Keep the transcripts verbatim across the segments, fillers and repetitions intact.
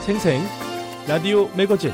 생생 라디오 매거진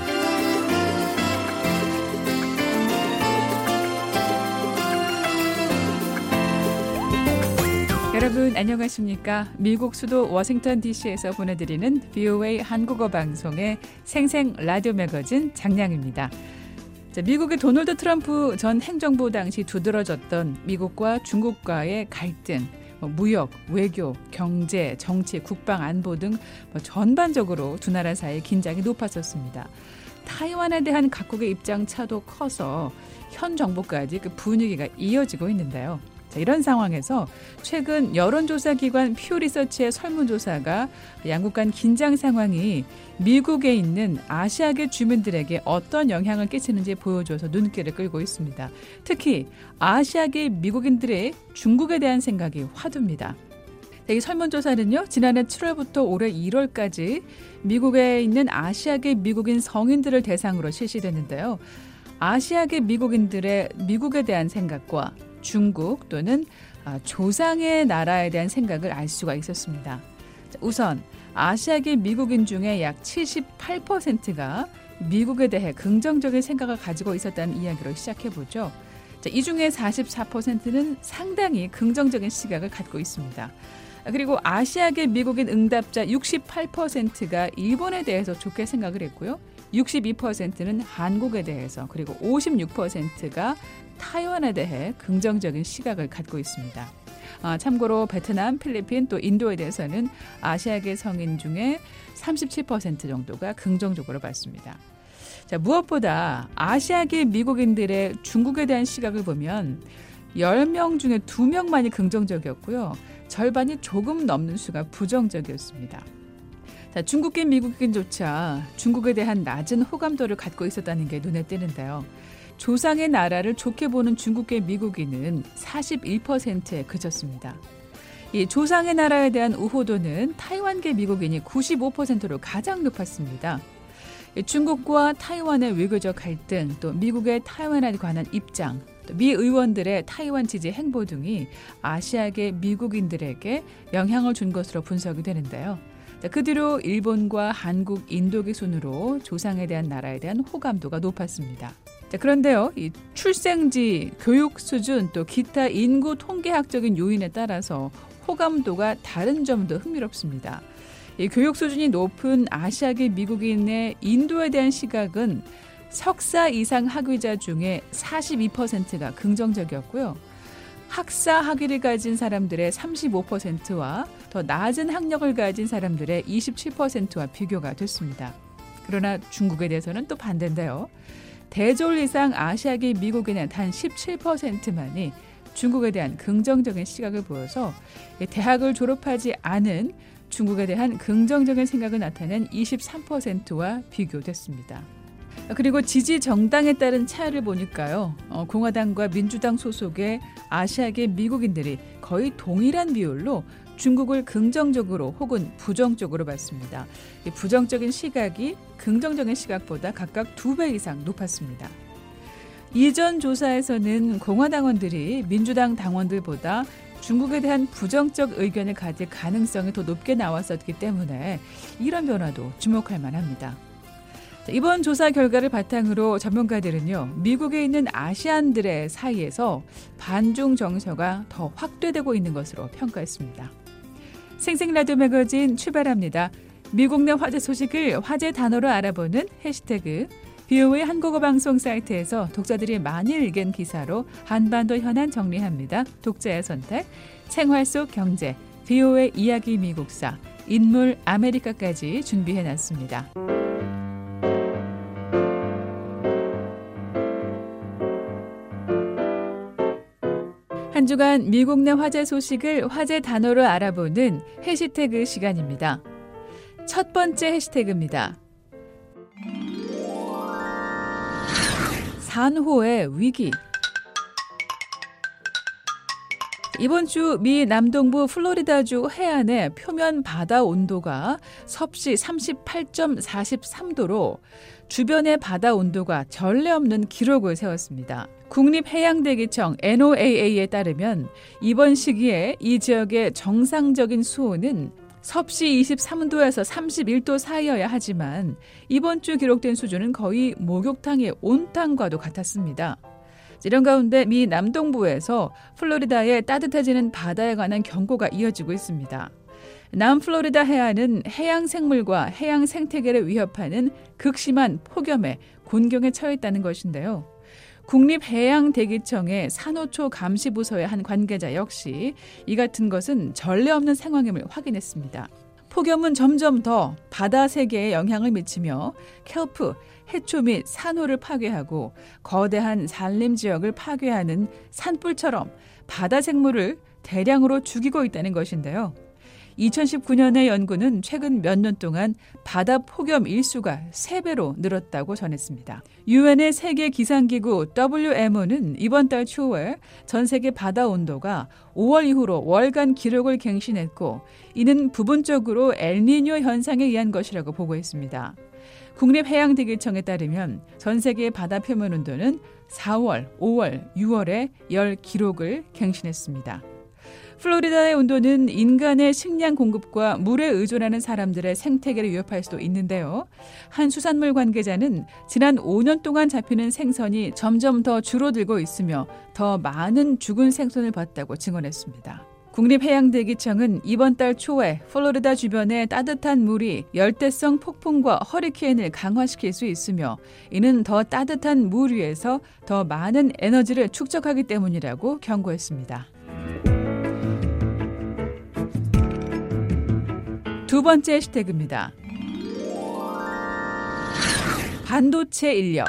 여러분 안녕하십니까? 미국 수도 워싱턴 디씨에서 보내드리는 브이오에이 한국어 방송의 생생 라디오 매거진 장량입니다. 자, 미국의 도널드 트럼프 전 행정부 당시 두드러졌던 미국과 중국과의 갈등, 뭐 무역, 외교, 경제, 정치, 국방, 안보 등 뭐 전반적으로 두 나라 사이의 긴장이 높았었습니다. 타이완에 대한 각국의 입장 차도 커서 현 정부까지 그 분위기가 이어지고 있는데요. 자, 이런 상황에서 최근 여론조사 기관 퓨 리서치의 설문조사가 양국 간 긴장 상황이 미국에 있는 아시아계 주민들에게 어떤 영향을 끼치는지 보여줘서 눈길을 끌고 있습니다. 특히 아시아계 미국인들의 중국에 대한 생각이 화두입니다. 이 설문조사는요, 지난해 칠월부터 올해 일월까지 미국에 있는 아시아계 미국인 성인들을 대상으로 실시됐는데요. 아시아계 미국인들의 미국에 대한 생각과 중국 또는 조상의 나라에 대한 생각을 알 수가 있었습니다. 우선 아시아계 미국인 중에 약 칠십팔 퍼센트가 미국에 대해 긍정적인 생각을 가지고 있었다는 이야기로 시작해보죠. 이 중에 사십사 퍼센트는 상당히 긍정적인 시각을 갖고 있습니다. 그리고 아시아계 미국인 응답자 육십팔 퍼센트가 일본에 대해서 좋게 생각을 했고요. 육십이 퍼센트는 한국에 대해서, 그리고 오십육 퍼센트가 타이완에 대해 긍정적인 시각을 갖고 있습니다. 아, 참고로 베트남, 필리핀, 또 인도에 대해서는 아시아계 성인 중에 삼십칠 퍼센트 정도가 긍정적으로 봤습니다. 자, 무엇보다 아시아계 미국인들의 중국에 대한 시각을 보면 열 명 중에 두 명만이 긍정적이었고요. 절반이 조금 넘는 수가 부정적이었습니다. 자, 중국계 미국인조차 중국에 대한 낮은 호감도를 갖고 있었다는 게 눈에 띄는데요. 조상의 나라를 좋게 보는 중국계 미국인은 사십일 퍼센트에 그쳤습니다. 이 조상의 나라에 대한 우호도는 타이완계 미국인이 구십오 퍼센트로 가장 높았습니다. 중국과 타이완의 외교적 갈등, 또 미국의 타이완에 관한 입장, 또 미 의원들의 타이완 지지 행보 등이 아시아계 미국인들에게 영향을 준 것으로 분석이 되는데요. 그 뒤로 일본과 한국, 인도계 순으로 조상에 대한 나라에 대한 호감도가 높았습니다. 자, 그런데요, 이 출생지, 교육 수준, 또 기타 인구 통계학적인 요인에 따라서 호감도가 다른 점도 흥미롭습니다. 이 교육 수준이 높은 아시아계 미국인의 인도에 대한 시각은 석사 이상 학위자 중에 사십이 퍼센트가 긍정적이었고요. 학사 학위를 가진 사람들의 삼십오 퍼센트와 더 낮은 학력을 가진 사람들의 이십칠 퍼센트와 비교가 됐습니다. 그러나 중국에 대해서는 또 반대인데요. 대졸 이상 아시아계 미국인의 단 십칠 퍼센트만이 중국에 대한 긍정적인 시각을 보여서 대학을 졸업하지 않은 중국에 대한 긍정적인 생각을 나타낸 이십삼 퍼센트와 비교됐습니다. 그리고 지지 정당에 따른 차이를 보니까요. 어, 공화당과 민주당 소속의 아시아계 미국인들이 거의 동일한 비율로 중국을 긍정적으로 혹은 부정적으로 봤습니다. 이 부정적인 시각이 긍정적인 시각보다 각각 두 배 이상 높았습니다. 이전 조사에서는 공화당원들이 민주당 당원들보다 중국에 대한 부정적 의견을 가질 가능성이 더 높게 나왔었기 때문에 이런 변화도 주목할 만합니다. 이번 조사 결과를 바탕으로 전문가들은요, 미국에 있는 아시안들의 사이에서 반중 정서가 더 확대되고 있는 것으로 평가했습니다. 생생라디오 매거진 출발합니다. 미국 내 화제 소식을 화제 단어로 알아보는 해시태그 브이오에이 한국어 방송 사이트에서 독자들이 많이 읽은 기사로 한반도 현안 정리합니다. 독자의 선택, 생활 속 경제, 브이오에이 이야기 미국사, 인물 아메리카까지 준비해놨습니다. 한 주간 미국 내 화제 소식을 화제 단어로 알아보는 해시태그 시간입니다. 첫 번째 해시태그입니다. 산호의 위기. 이번 주 미 남동부 플로리다주 해안의 표면 바다 온도가 섭씨 삼십팔 점 사삼 도로 주변의 바다 온도가 전례 없는 기록을 세웠습니다. 국립해양대기청 엔오에이에이에 따르면 이번 시기에 이 지역의 정상적인 수온은 섭씨 이십삼 도에서 삼십일 도 사이여야 하지만 이번 주 기록된 수준은 거의 목욕탕의 온탕과도 같았습니다. 이런 가운데 미 남동부에서 플로리다의 따뜻해지는 바다에 관한 경고가 이어지고 있습니다. 남플로리다 해안은 해양 생물과 해양 생태계를 위협하는 극심한 폭염에 곤경에 처해 있다는 것인데요. 국립해양대기청의 산호초 감시부서의 한 관계자 역시 이 같은 것은 전례 없는 상황임을 확인했습니다. 폭염은 점점 더 바다 세계에 영향을 미치며 켈프, 해초 및 산호를 파괴하고 거대한 산림 지역을 파괴하는 산불처럼 바다 생물을 대량으로 죽이고 있다는 것인데요. 이천십구 년의 연구는 최근 몇 년 동안 바다 폭염 일수가 세 배로 늘었다고 전했습니다. 유엔의 세계 기상기구 더블유엠오는 이번 달 초에 전 세계 바다 온도가 오월 이후로 월간 기록을 갱신했고 이는 부분적으로 엘니뇨 현상에 의한 것이라고 보고했습니다. 국립해양대기청에 따르면 전 세계의 바다 표면 온도는 사월, 오월, 유월에 열 기록을 갱신했습니다. 플로리다의 온도는 인간의 식량 공급과 물에 의존하는 사람들의 생태계를 위협할 수도 있는데요. 한 수산물 관계자는 지난 오 년 동안 잡히는 생선이 점점 더 줄어들고 있으며 더 많은 죽은 생선을 봤다고 증언했습니다. 국립해양대기청은 이번 달 초에 플로리다 주변의 따뜻한 물이 열대성 폭풍과 허리케인을 강화시킬 수 있으며 이는 더 따뜻한 물 위에서 더 많은 에너지를 축적하기 때문이라고 경고했습니다. 두 번째 해시태그입니다. 반도체 인력.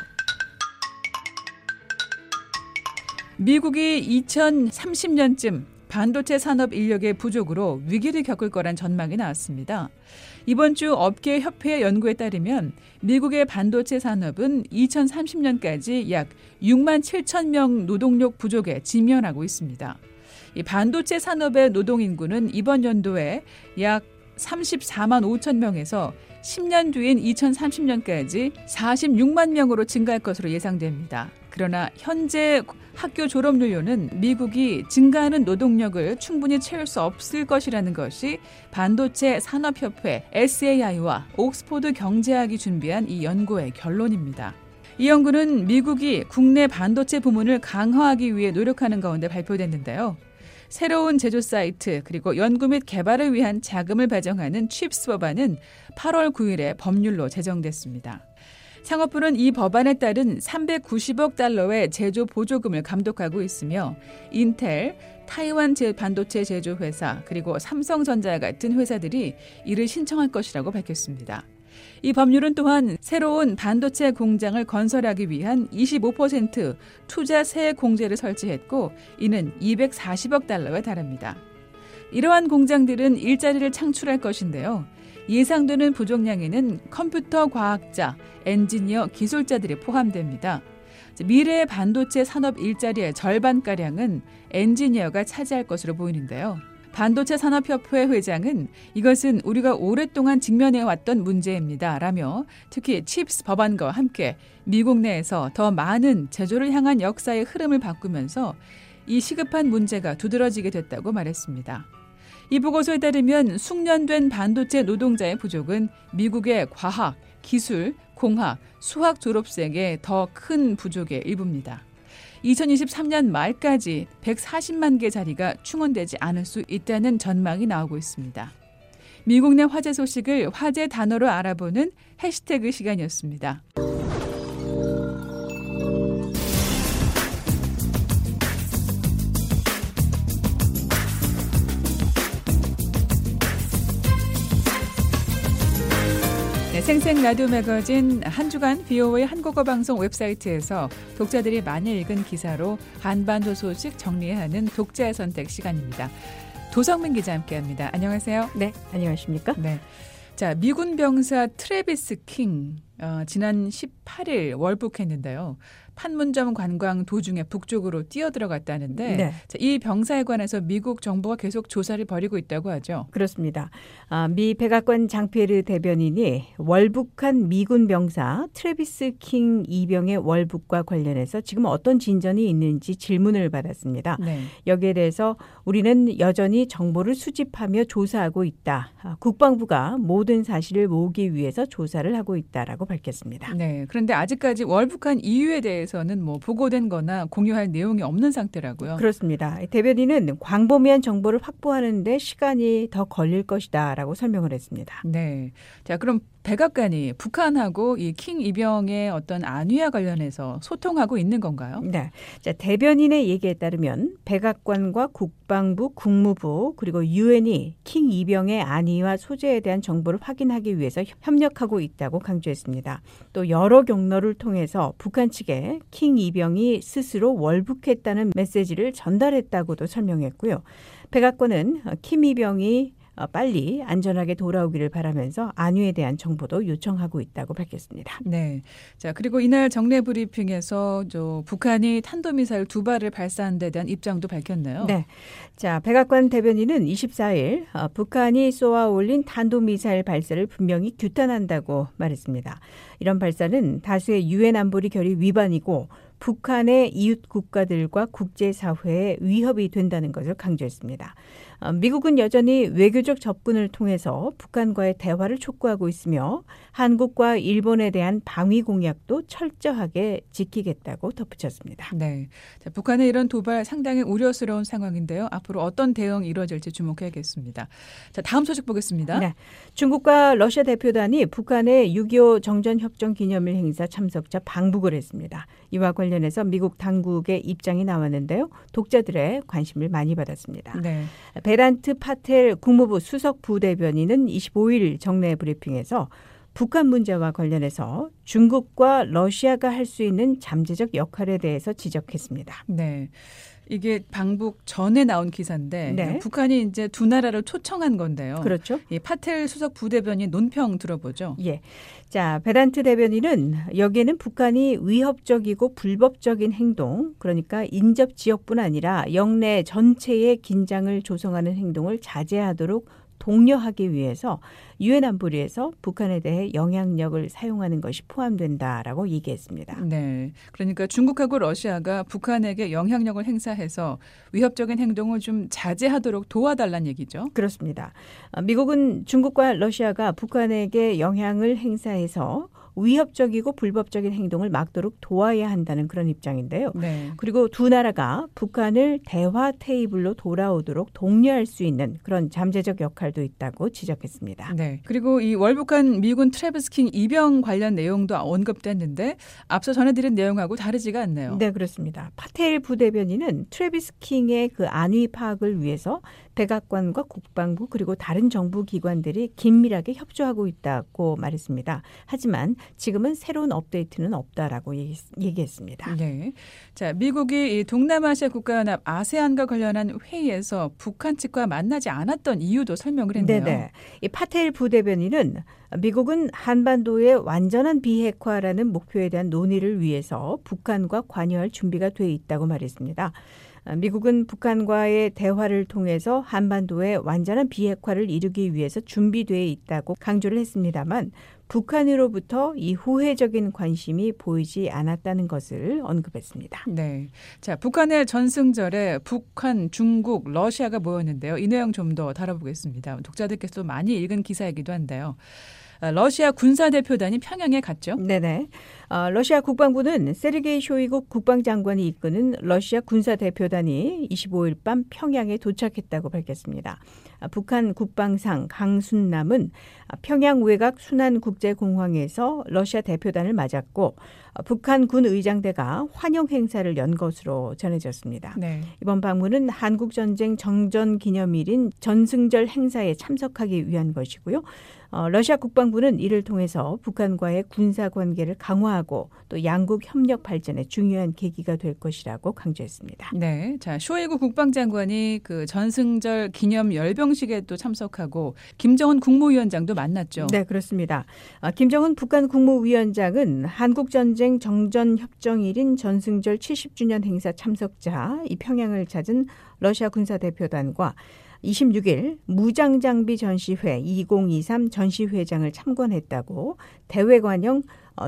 미국이 이천삼십 년쯤 반도체 산업 인력의 부족으로 위기를 겪을 거란 전망이 나왔습니다. 이번 주 업계협회 연구에 따르면 미국의 반도체 산업은 이천삼십 년까지 약 육만 칠천 명 노동력 부족에 직면하고 있습니다. 이 반도체 산업의 노동인구는 이번 연도에 약 삼십사만 오천 명에서 십 년 뒤인 이천삼십 년까지 사십육만 명으로 증가할 것으로 예상됩니다. 그러나 현재 학교 졸업률로는 미국이 증가하는 노동력을 충분히 채울 수 없을 것이라는 것이 반도체 산업협회 에스에이아이와 옥스포드 경제학이 준비한 이 연구의 결론입니다. 이 연구는 미국이 국내 반도체 부문을 강화하기 위해 노력하는 가운데 발표됐는데요. 새로운 제조 사이트 그리고 연구 및 개발을 위한 자금을 배정하는 칩스 법안은 팔월 구일에 법률로 제정됐습니다. 상업부는 이 법안에 따른 삼백구십억 달러의 제조 보조금을 감독하고 있으며 인텔, 타이완 반도체 제조회사 그리고 삼성전자 같은 회사들이 이를 신청할 것이라고 밝혔습니다. 이 법률은 또한 새로운 반도체 공장을 건설하기 위한 이십오 퍼센트 투자세 공제를 설치했고 이는 이백사십억 달러에 달합니다. 이러한 공장들은 일자리를 창출할 것인데요. 예상되는 부족량에는 컴퓨터 과학자, 엔지니어, 기술자들이 포함됩니다. 미래의 반도체 산업 일자리의 절반가량은 엔지니어가 차지할 것으로 보이는데요. 반도체 산업협회 회장은 이것은 우리가 오랫동안 직면해왔던 문제입니다. 라며 특히 칩스 법안과 함께 미국 내에서 더 많은 제조를 향한 역사의 흐름을 바꾸면서 이 시급한 문제가 두드러지게 됐다고 말했습니다. 이 보고서에 따르면 숙련된 반도체 노동자의 부족은 미국의 과학, 기술, 공학, 수학 졸업생의 더 큰 부족의 일부입니다. 이천이십삼 년 말까지 백사십만 개 자리가 충원되지 않을 수 있다는 전망이 나오고 있습니다. 미국 내 화제 소식을 화제 단어로 알아보는 해시태그 시간이었습니다. 네, 생생 라디오 매거진 한 주간 비오에이 한국어 방송 웹사이트에서 독자들이 많이 읽은 기사로 한반도 소식 정리하는 독자의 선택 시간입니다. 도성민 기자 함께합니다. 안녕하세요. 네, 안녕하십니까? 네, 자 미군 병사 트래비스 킹 어, 지난 십팔 일 월북했는데요. 판문점 관광 도중에 북쪽으로 뛰어들어갔다는데 네. 자, 이 병사에 관해서 미국 정부가 계속 조사를 벌이고 있다고 하죠. 그렇습니다. 아, 미 백악관 장피에르 대변인이 월북한 미군 병사 트래비스 킹 이병의 월북과 관련해서 지금 어떤 진전이 있는지 질문을 받았습니다. 네. 여기에 대해서 우리는 여전히 정보를 수집하며 조사하고 있다. 아, 국방부가 모든 사실을 모으기 위해서 조사를 하고 있다라고 밝혔습니다. 네. 그런데 아직까지 월북한 이유에 대해서는 뭐 보고된 거나 공유할 내용이 없는 상태라고요. 그렇습니다. 대변인은 광범위한 정보를 확보하는 데 시간이 더 걸릴 것이다라고 설명을 했습니다. 네. 자, 그럼 백악관이 북한하고 이 킹 이병의 어떤 안위와 관련해서 소통하고 있는 건가요? 네. 자, 대변인의 얘기에 따르면 백악관과 국방부, 국무부 그리고 유엔이 킹 이병의 안위와 소재에 대한 정보를 확인하기 위해서 협력하고 있다고 강조했습니다. 또 여러 경로를 통해서 북한 측에 킹 이병이 스스로 월북했다는 메시지를 전달했다고도 설명했고요. 백악관은 킹 이병이 빨리 안전하게 돌아오기를 바라면서 안위에 대한 정보도 요청하고 있다고 밝혔습니다. 네. 자, 그리고 이날 정례 브리핑에서 저 북한이 탄도미사일 두 발을 발사한 데 대한 입장도 밝혔네요. 네. 자, 백악관 대변인은 이십사 일 어, 북한이 쏘아 올린 탄도미사일 발사를 분명히 규탄한다고 말했습니다. 이런 발사는 다수의 유엔 안보리 결의 위반이고 북한의 이웃 국가들과 국제사회에 위협이 된다는 것을 강조했습니다. 미국은 여전히 외교적 접근을 통해서 북한과의 대화를 촉구하고 있으며 한국과 일본에 대한 방위 공약도 철저하게 지키겠다고 덧붙였습니다. 네, 자, 북한의 이런 도발 상당히 우려스러운 상황인데요. 앞으로 어떤 대응이 이루어질지 주목해야겠습니다. 자, 다음 소식 보겠습니다. 네, 중국과 러시아 대표단이 북한의 육이오 정전협정 기념일 행사 참석자 방북을 했습니다. 이와 관련해서 미국 당국의 입장이 나왔는데요. 독자들의 관심을 많이 받았습니다. 네. 베란트 파텔 국무부 수석 부대변인은 이십오 일 정례 브리핑에서 북한 문제와 관련해서 중국과 러시아가 할 수 있는 잠재적 역할에 대해서 지적했습니다. 네. 이게 방북 전에 나온 기사인데 네. 북한이 이제 두 나라를 초청한 건데요. 그렇죠. 이 파텔 수석 부대변인 논평 들어보죠. 예. 자, 베란트 대변인은 여기에는 북한이 위협적이고 불법적인 행동, 그러니까 인접 지역뿐 아니라 영내 전체의 긴장을 조성하는 행동을 자제하도록 독려하기 위해서 유엔 안보리에서 북한에 대해 영향력을 사용하는 것이 포함된다라고 얘기했습니다. 네, 그러니까 중국하고 러시아가 북한에게 영향력을 행사해서 위협적인 행동을 좀 자제하도록 도와달라는 얘기죠. 그렇습니다. 미국은 중국과 러시아가 북한에게 영향을 행사해서 위협적이고 불법적인 행동을 막도록 도와야 한다는 그런 입장인데요. 네. 그리고 두 나라가 북한을 대화 테이블로 돌아오도록 독려할 수 있는 그런 잠재적 역할도 있다고 지적했습니다. 네. 그리고 이 월북한 미군 트래비스 킹 이병 관련 내용도 언급됐는데 앞서 전해드린 내용하고 다르지가 않네요. 네, 그렇습니다. 파텔 부대변인은 트래비스 킹의 그 안위 파악을 위해서 백악관과 국방부 그리고 다른 정부 기관들이 긴밀하게 협조하고 있다고 말했습니다. 하지만 지금은 새로운 업데이트는 없다라고 얘기, 얘기했습니다. 네. 자, 미국이 이 동남아시아 국가연합 아세안과 관련한 회의에서 북한 측과 만나지 않았던 이유도 설명을 했네요. 네네. 이 파텔 부대변인은 미국은 한반도의 완전한 비핵화라는 목표에 대한 논의를 위해서 북한과 관여할 준비가 돼 있다고 말했습니다. 미국은 북한과의 대화를 통해서 한반도의 완전한 비핵화를 이루기 위해서 준비되어 있다고 강조를 했습니다만 북한으로부터 이 호혜적인 관심이 보이지 않았다는 것을 언급했습니다. 네, 자, 북한의 전승절에 북한, 중국, 러시아가 모였는데요. 이 내용 좀 더 다뤄보겠습니다. 독자들께서 많이 읽은 기사이기도 한데요. 러시아 군사대표단이 평양에 갔죠? 네네. 어, 러시아 국방부는 세르게이 쇼이구 국방장관이 이끄는 러시아 군사대표단이 이십오 일 밤 평양에 도착했다고 밝혔습니다. 아, 북한 국방상 강순남은 평양 외곽 순안국제공항에서 러시아 대표단을 맞았고 북한 군 의장대가 환영 행사를 연 것으로 전해졌습니다. 네. 이번 방문은 한국전쟁 정전 기념일인 전승절 행사에 참석하기 위한 것이고요. 어, 러시아 국방부는 이를 통해서 북한과의 군사 관계를 강화하고 또 양국 협력 발전에 중요한 계기가 될 것이라고 강조했습니다. 네, 자 쇼이구 국방장관이 그 전승절 기념 열병식에 또 참석하고 김정은 국무위원장도 만났죠. 네, 그렇습니다. 아, 김정은 북한 국무위원장은 한국전쟁 정전협정일인 전승절 칠십 주년 행사 참석자 이 평양을 찾은 러시아 군사대표단과 이십육 일 무장장비 전시회 이천이십삼 전시회장을 참관했다고 대외관영 어,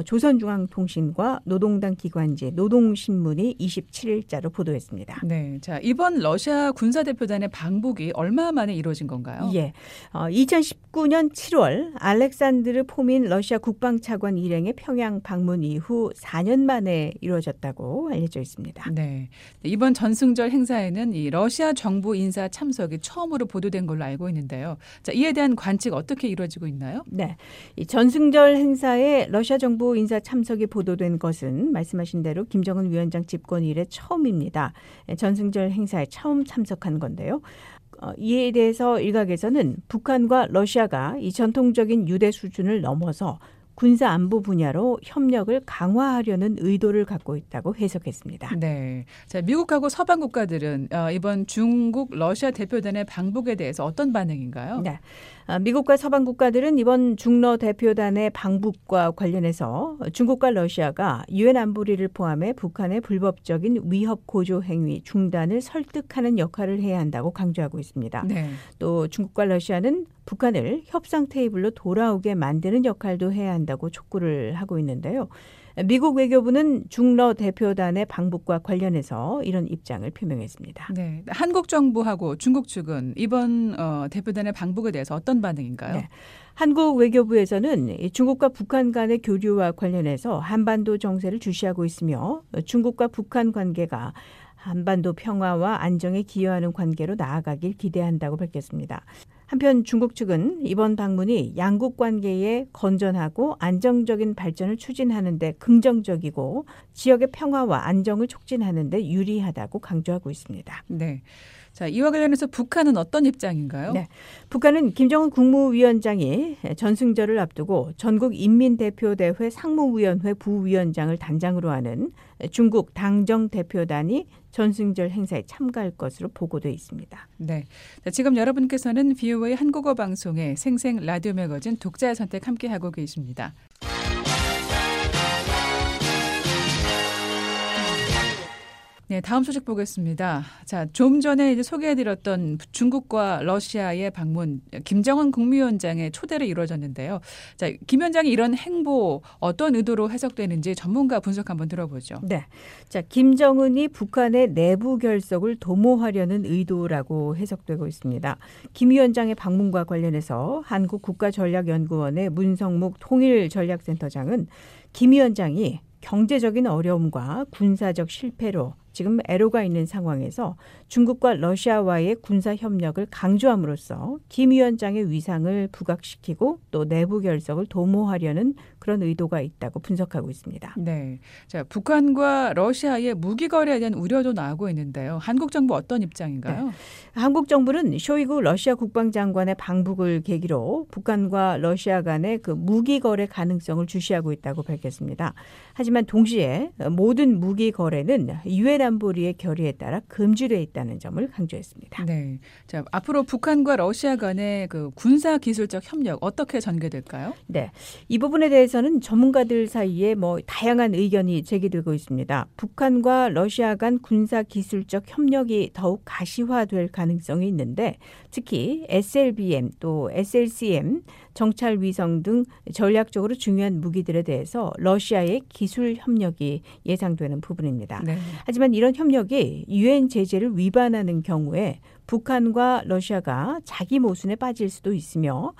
조선중앙통신과 노동당 기관지 노동신문이 이십칠 일자로 보도했습니다. 네, 자 이번 러시아 군사대표단의 방북이 얼마 만에 이루어진 건가요? 예, 어, 이천십구 년 칠월 알렉산드르 포민 러시아 국방차관 일행의 평양 방문 이후 사 년 만에 이루어졌다고 알려져 있습니다. 네, 이번 전승절 행사에는 이 러시아 정부 인사 참석이 처음으로 보도된 걸로 알고 있는데요. 자 이에 대한 관측 어떻게 이루어지고 있나요? 네, 이 전승절 행사에 러시아 정부 정부 인사 참석이 보도된 것은 말씀하신 대로 김정은 위원장 집권 이래 처음입니다. 전승절 행사에 처음 참석한 건데요. 어, 이에 대해서 일각에서는 북한과 러시아가 이 전통적인 유대 수준을 넘어서 군사 안보 분야로 협력을 강화하려는 의도를 갖고 있다고 해석했습니다. 네, 자 미국하고 서방 국가들은 어, 이번 중국 러시아 대표단의 방북에 대해서 어떤 반응인가요? 네. 미국과 서방 국가들은 이번 중러 대표단의 방북과 관련해서 중국과 러시아가 유엔 안보리를 포함해 북한의 불법적인 위협 고조 행위 중단을 설득하는 역할을 해야 한다고 강조하고 있습니다. 네. 또 중국과 러시아는 북한을 협상 테이블로 돌아오게 만드는 역할도 해야 한다고 촉구를 하고 있는데요. 미국 외교부는 중러 대표단의 방북과 관련해서 이런 입장을 표명했습니다. 네, 한국 정부하고 중국 측은 이번 어, 대표단의 방북에 대해서 어떤 반응인가요? 네. 한국 외교부에서는 중국과 북한 간의 교류와 관련해서 한반도 정세를 주시하고 있으며 중국과 북한 관계가 한반도 평화와 안정에 기여하는 관계로 나아가길 기대한다고 밝혔습니다. 한편 중국 측은 이번 방문이 양국 관계의 건전하고 안정적인 발전을 추진하는 데 긍정적이고 지역의 평화와 안정을 촉진하는 데 유리하다고 강조하고 있습니다. 네. 자, 이와 관련해서 북한은 어떤 입장인가요? 네. 북한은 김정은 국무위원장이 전승절을 앞두고 전국인민대표대회 상무위원회 부위원장을 단장으로 하는 중국 당정대표단이 전승절 행사에 참가할 것으로 보고돼 있습니다. 네. 자, 지금 여러분께서는 브이오에이 한국어 방송의 생생 라디오 매거진 독자의 선택 함께하고 계십니다. 네, 다음 소식 보겠습니다. 자, 좀 전에 이제 소개해드렸던 중국과 러시아의 방문, 김정은 국무위원장의 초대로 이루어졌는데요. 자, 김 위원장이 이런 행보 어떤 의도로 해석되는지 전문가 분석 한번 들어보죠. 네, 자, 김정은이 북한의 내부 결속을 도모하려는 의도라고 해석되고 있습니다. 김 위원장의 방문과 관련해서 한국국가전략연구원의 문성묵 통일전략센터장은 김 위원장이 경제적인 어려움과 군사적 실패로 지금 애로가 있는 상황에서 중국과 러시아와의 군사 협력을 강조함으로써 김 위원장의 위상을 부각시키고 또 내부 결속을 도모하려는 그런 의도가 있다고 분석하고 있습니다. 네, 자 북한과 러시아의 무기 거래에 대한 우려도 나오고 있는데요. 한국 정부 어떤 입장인가요? 네. 한국 정부는 쇼이구 러시아 국방장관의 방북을 계기로 북한과 러시아 간의 그 무기 거래 가능성을 주시하고 있다고 밝혔습니다. 하지만 동시에 모든 무기 거래는 유엔 안보리의 결의에 따라 금지돼 있다는 점을 강조했습니다. 네, 자 앞으로 북한과 러시아 간의 그 군사 기술적 협력 어떻게 전개될까요? 네, 이 부분에 대해서는 전문가들 사이에 뭐 다양한 의견이 제기되고 있습니다. 북한과 러시아 간 군사 기술적 협력이 더욱 가시화될 가능성이 있는데 특히 에스엘비엠 또 에스엘씨엠 정찰 위성 등 전략적으로 중요한 무기들에 대해서 러시아의 기술 협력이 예상되는 부분입니다. 네. 하지만 이런 협력이 유엔 제재를 위반하는 경우에 북한과 러시아가 자기 모순에 빠질 수도 있으며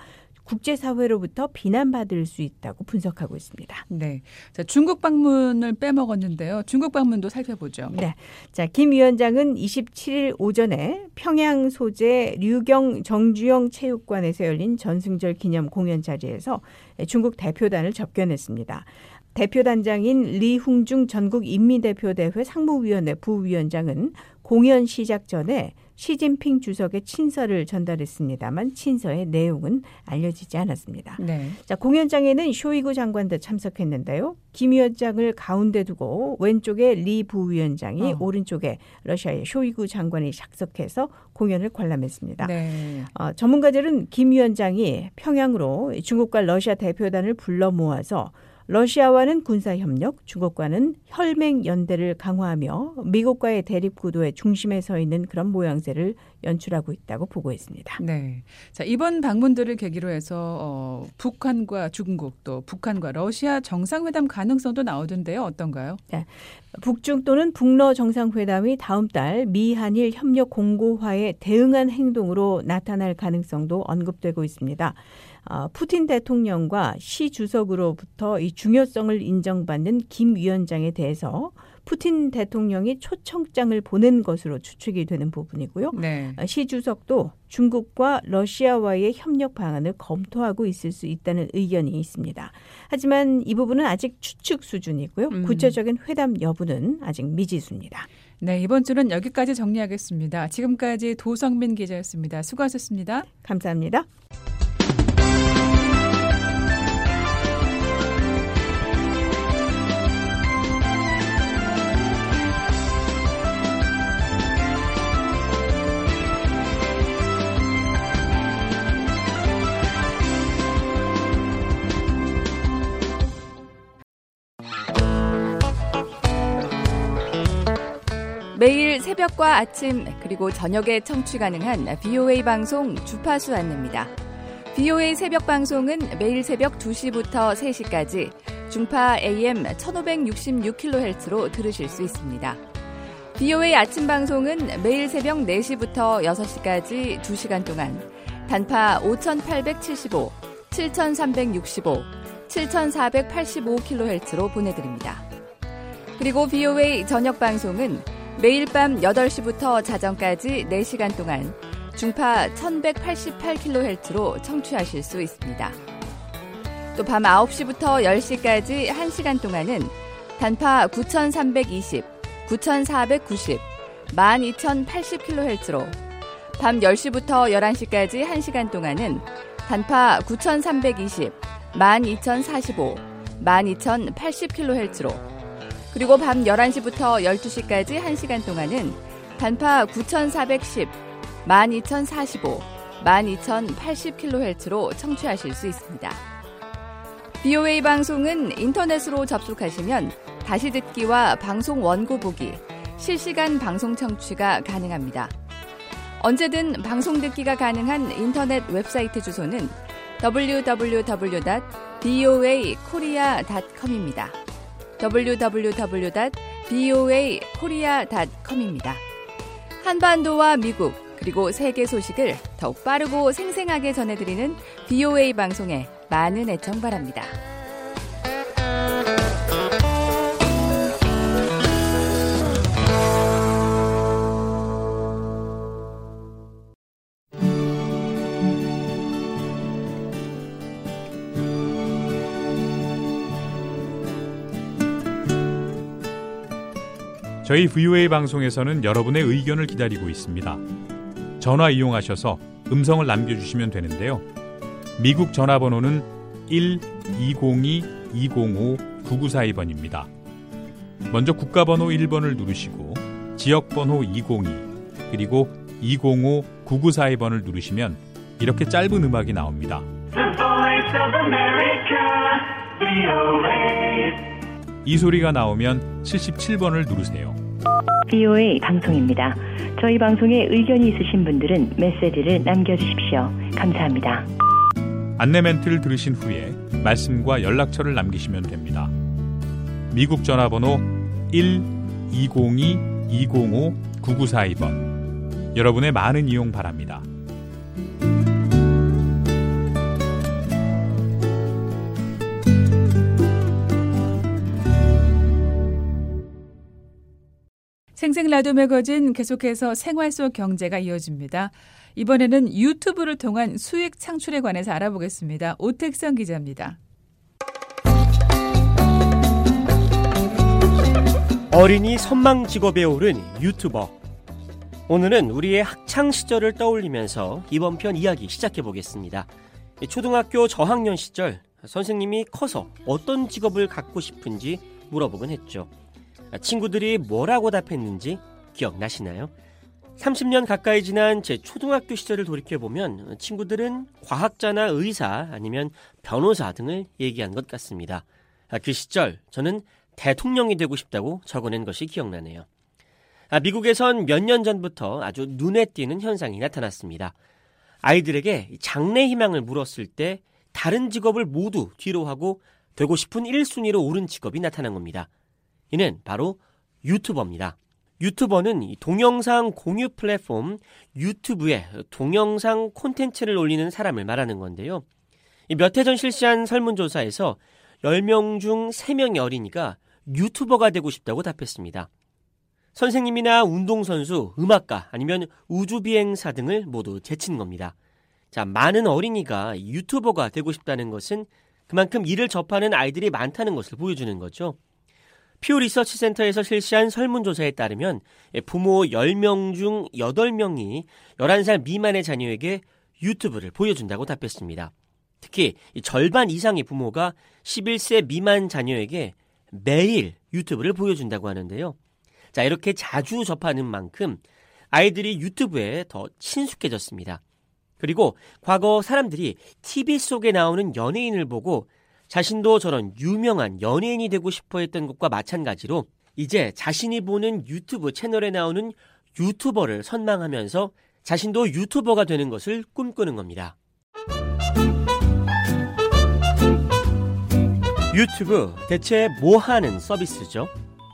국제사회로부터 비난받을 수 있다고 분석하고 있습니다. 네, 자 중국 방문을 빼먹었는데요. 중국 방문도 살펴보죠. 네, 자 김 위원장은 이십칠 일 오전에 평양 소재 류경 정주영 체육관에서 열린 전승절 기념 공연 자리에서 중국 대표단을 접견했습니다. 대표단장인 리흥중 전국인민대표대회 상무위원회 부위원장은 공연 시작 전에 시진핑 주석의 친서를 전달했습니다만 친서의 내용은 알려지지 않았습니다. 네. 자, 공연장에는 쇼이구 장관도 참석했는데요. 김 위원장을 가운데 두고 왼쪽에 리 부위원장이 어. 오른쪽에 러시아의 쇼이구 장관이 작석해서 공연을 관람했습니다. 네. 어, 전문가들은 김 위원장이 평양으로 중국과 러시아 대표단을 불러 모아서 러시아와는 군사협력, 중국과는 혈맹연대를 강화하며 미국과의 대립구도의 중심에 서 있는 그런 모양새를 연출하고 있다고 보고했습니다. 네, 자 이번 방문들을 계기로 해서 어, 북한과 중국 또 북한과 러시아 정상회담 가능성도 나오던데요. 어떤가요? 네, 북중 또는 북러 정상회담이 다음 달 미한일 협력 공고화에 대응한 행동으로 나타날 가능성도 언급되고 있습니다. 어, 푸틴 대통령과 시 주석으로부터 이 중요성을 인정받는 김 위원장에 대해서 푸틴 대통령이 초청장을 보낸 것으로 추측이 되는 부분이고요. 네. 어, 시 주석도 중국과 러시아와의 협력 방안을 검토하고 있을 수 있다는 의견이 있습니다. 하지만 이 부분은 아직 추측 수준이고요. 음. 구체적인 회담 여부는 아직 미지수입니다. 네, 이번 주는 여기까지 정리하겠습니다. 지금까지 도성민 기자였습니다. 수고하셨습니다. 감사합니다. 매일 새벽과 아침 그리고 저녁에 청취 가능한 비오에이 방송 주파수 안내입니다. 비오에이 새벽 방송은 매일 새벽 두 시부터 세 시까지 중파 에이엠 천오백육십육 킬로헤르츠로 들으실 수 있습니다. 비오에이 아침 방송은 매일 새벽 네 시부터 여섯 시까지 두 시간 동안 단파 오천팔백칠십오, 칠천삼백육십오, 칠천사백팔십오 킬로헤르츠로 보내드립니다. 그리고 비오에이 저녁 방송은 매일 밤 여덟 시부터 자정까지 네 시간 동안 중파 천백팔십팔 킬로헤르츠로 청취하실 수 있습니다. 또 밤 아홉 시부터 열 시까지 한 시간 동안은 단파 구천삼백이십, 구천사백구십, 만 이천팔십 킬로헤르츠로 밤 열 시부터 열한 시까지 한 시간 동안은 단파 구천삼백이십, 만 이천사십오, 만 이천팔십 킬로헤르츠로 그리고 밤 열한 시부터 열두 시까지 한 시간 동안은 단파 구천사백십, 만 이천사십오, 만 이천팔십 킬로헤르츠로 청취하실 수 있습니다. 비오에이 방송은 인터넷으로 접속하시면 다시 듣기와 방송 원고 보기, 실시간 방송 청취가 가능합니다. 언제든 방송 듣기가 가능한 인터넷 웹사이트 주소는 더블유 더블유 더블유 닷 비오에이 코리아 닷 컴입니다. 더블유 더블유 더블유 닷 비오에이 코리아 닷 컴입니다. 한반도와 미국 그리고 세계 소식을 더욱 빠르고 생생하게 전해드리는 비오에이 방송에 많은 애청 바랍니다. 저희 브이오에이 방송에서는 여러분의 의견을 기다리고 있습니다. 전화 이용하셔서 음성을 남겨주시면 되는데요. 미국 전화번호는 일 이공이 이공오 구구사이 번입니다. 먼저 국가번호 일 번을 누르시고 지역번호 이공이 그리고 이공오 구구사이 번을 누르시면 이렇게 짧은 음악이 나옵니다. The Voice of America, 브이오에이. 이 소리가 나오면 칠십칠 번을 누르세요. 비오에이 방송입니다. 저희 방송에 의견이 있으신 분들은 메시지를 남겨주십시오. 감사합니다. 안내 멘트를 들으신 후에 말씀과 연락처를 남기시면 됩니다. 미국 전화번호 일 이공이 이공오 구구사이 번. 여러분의 많은 이용 바랍니다. 생생 라디오 매거진 계속해서 생활 속 경제가 이어집니다. 이번에는 유튜브를 통한 수익 창출에 관해서 알아보겠습니다. 오택성 기자입니다. 어린이 선망 직업에 오른 유튜버. 오늘은 우리의 학창 시절을 떠올리면서 이번 편 이야기 시작해 보겠습니다. 초등학교 저학년 시절 선생님이 커서 어떤 직업을 갖고 싶은지 물어보곤 했죠. 친구들이 뭐라고 답했는지 기억나시나요? 삼십 년 가까이 지난 제 초등학교 시절을 돌이켜보면 친구들은 과학자나 의사 아니면 변호사 등을 얘기한 것 같습니다. 그 시절 저는 대통령이 되고 싶다고 적어낸 것이 기억나네요. 미국에선 몇 년 전부터 아주 눈에 띄는 현상이 나타났습니다. 아이들에게 장래 희망을 물었을 때 다른 직업을 모두 뒤로 하고 되고 싶은 일 순위로 오른 직업이 나타난 겁니다. 이는 바로 유튜버입니다. 유튜버는 동영상 공유 플랫폼 유튜브에 동영상 콘텐츠를 올리는 사람을 말하는 건데요. 몇 해 전 실시한 설문조사에서 열 명 중 세 명의 어린이가 유튜버가 되고 싶다고 답했습니다. 선생님이나 운동선수, 음악가 아니면 우주비행사 등을 모두 제친 겁니다. 자, 많은 어린이가 유튜버가 되고 싶다는 것은 그만큼 이를 접하는 아이들이 많다는 것을 보여주는 거죠. 퓨 리서치 센터에서 실시한 설문조사에 따르면 부모 열 명 중 여덟 명이 열한 살 미만의 자녀에게 유튜브를 보여준다고 답했습니다. 특히 절반 이상의 부모가 십일 세 미만 자녀에게 매일 유튜브를 보여준다고 하는데요. 자, 이렇게 자주 접하는 만큼 아이들이 유튜브에 더 친숙해졌습니다. 그리고 과거 사람들이 티비 속에 나오는 연예인을 보고 자신도 저런 유명한 연예인이 되고 싶어 했던 것과 마찬가지로 이제 자신이 보는 유튜브 채널에 나오는 유튜버를 선망하면서 자신도 유튜버가 되는 것을 꿈꾸는 겁니다. 유튜브 대체 뭐 하는 서비스죠?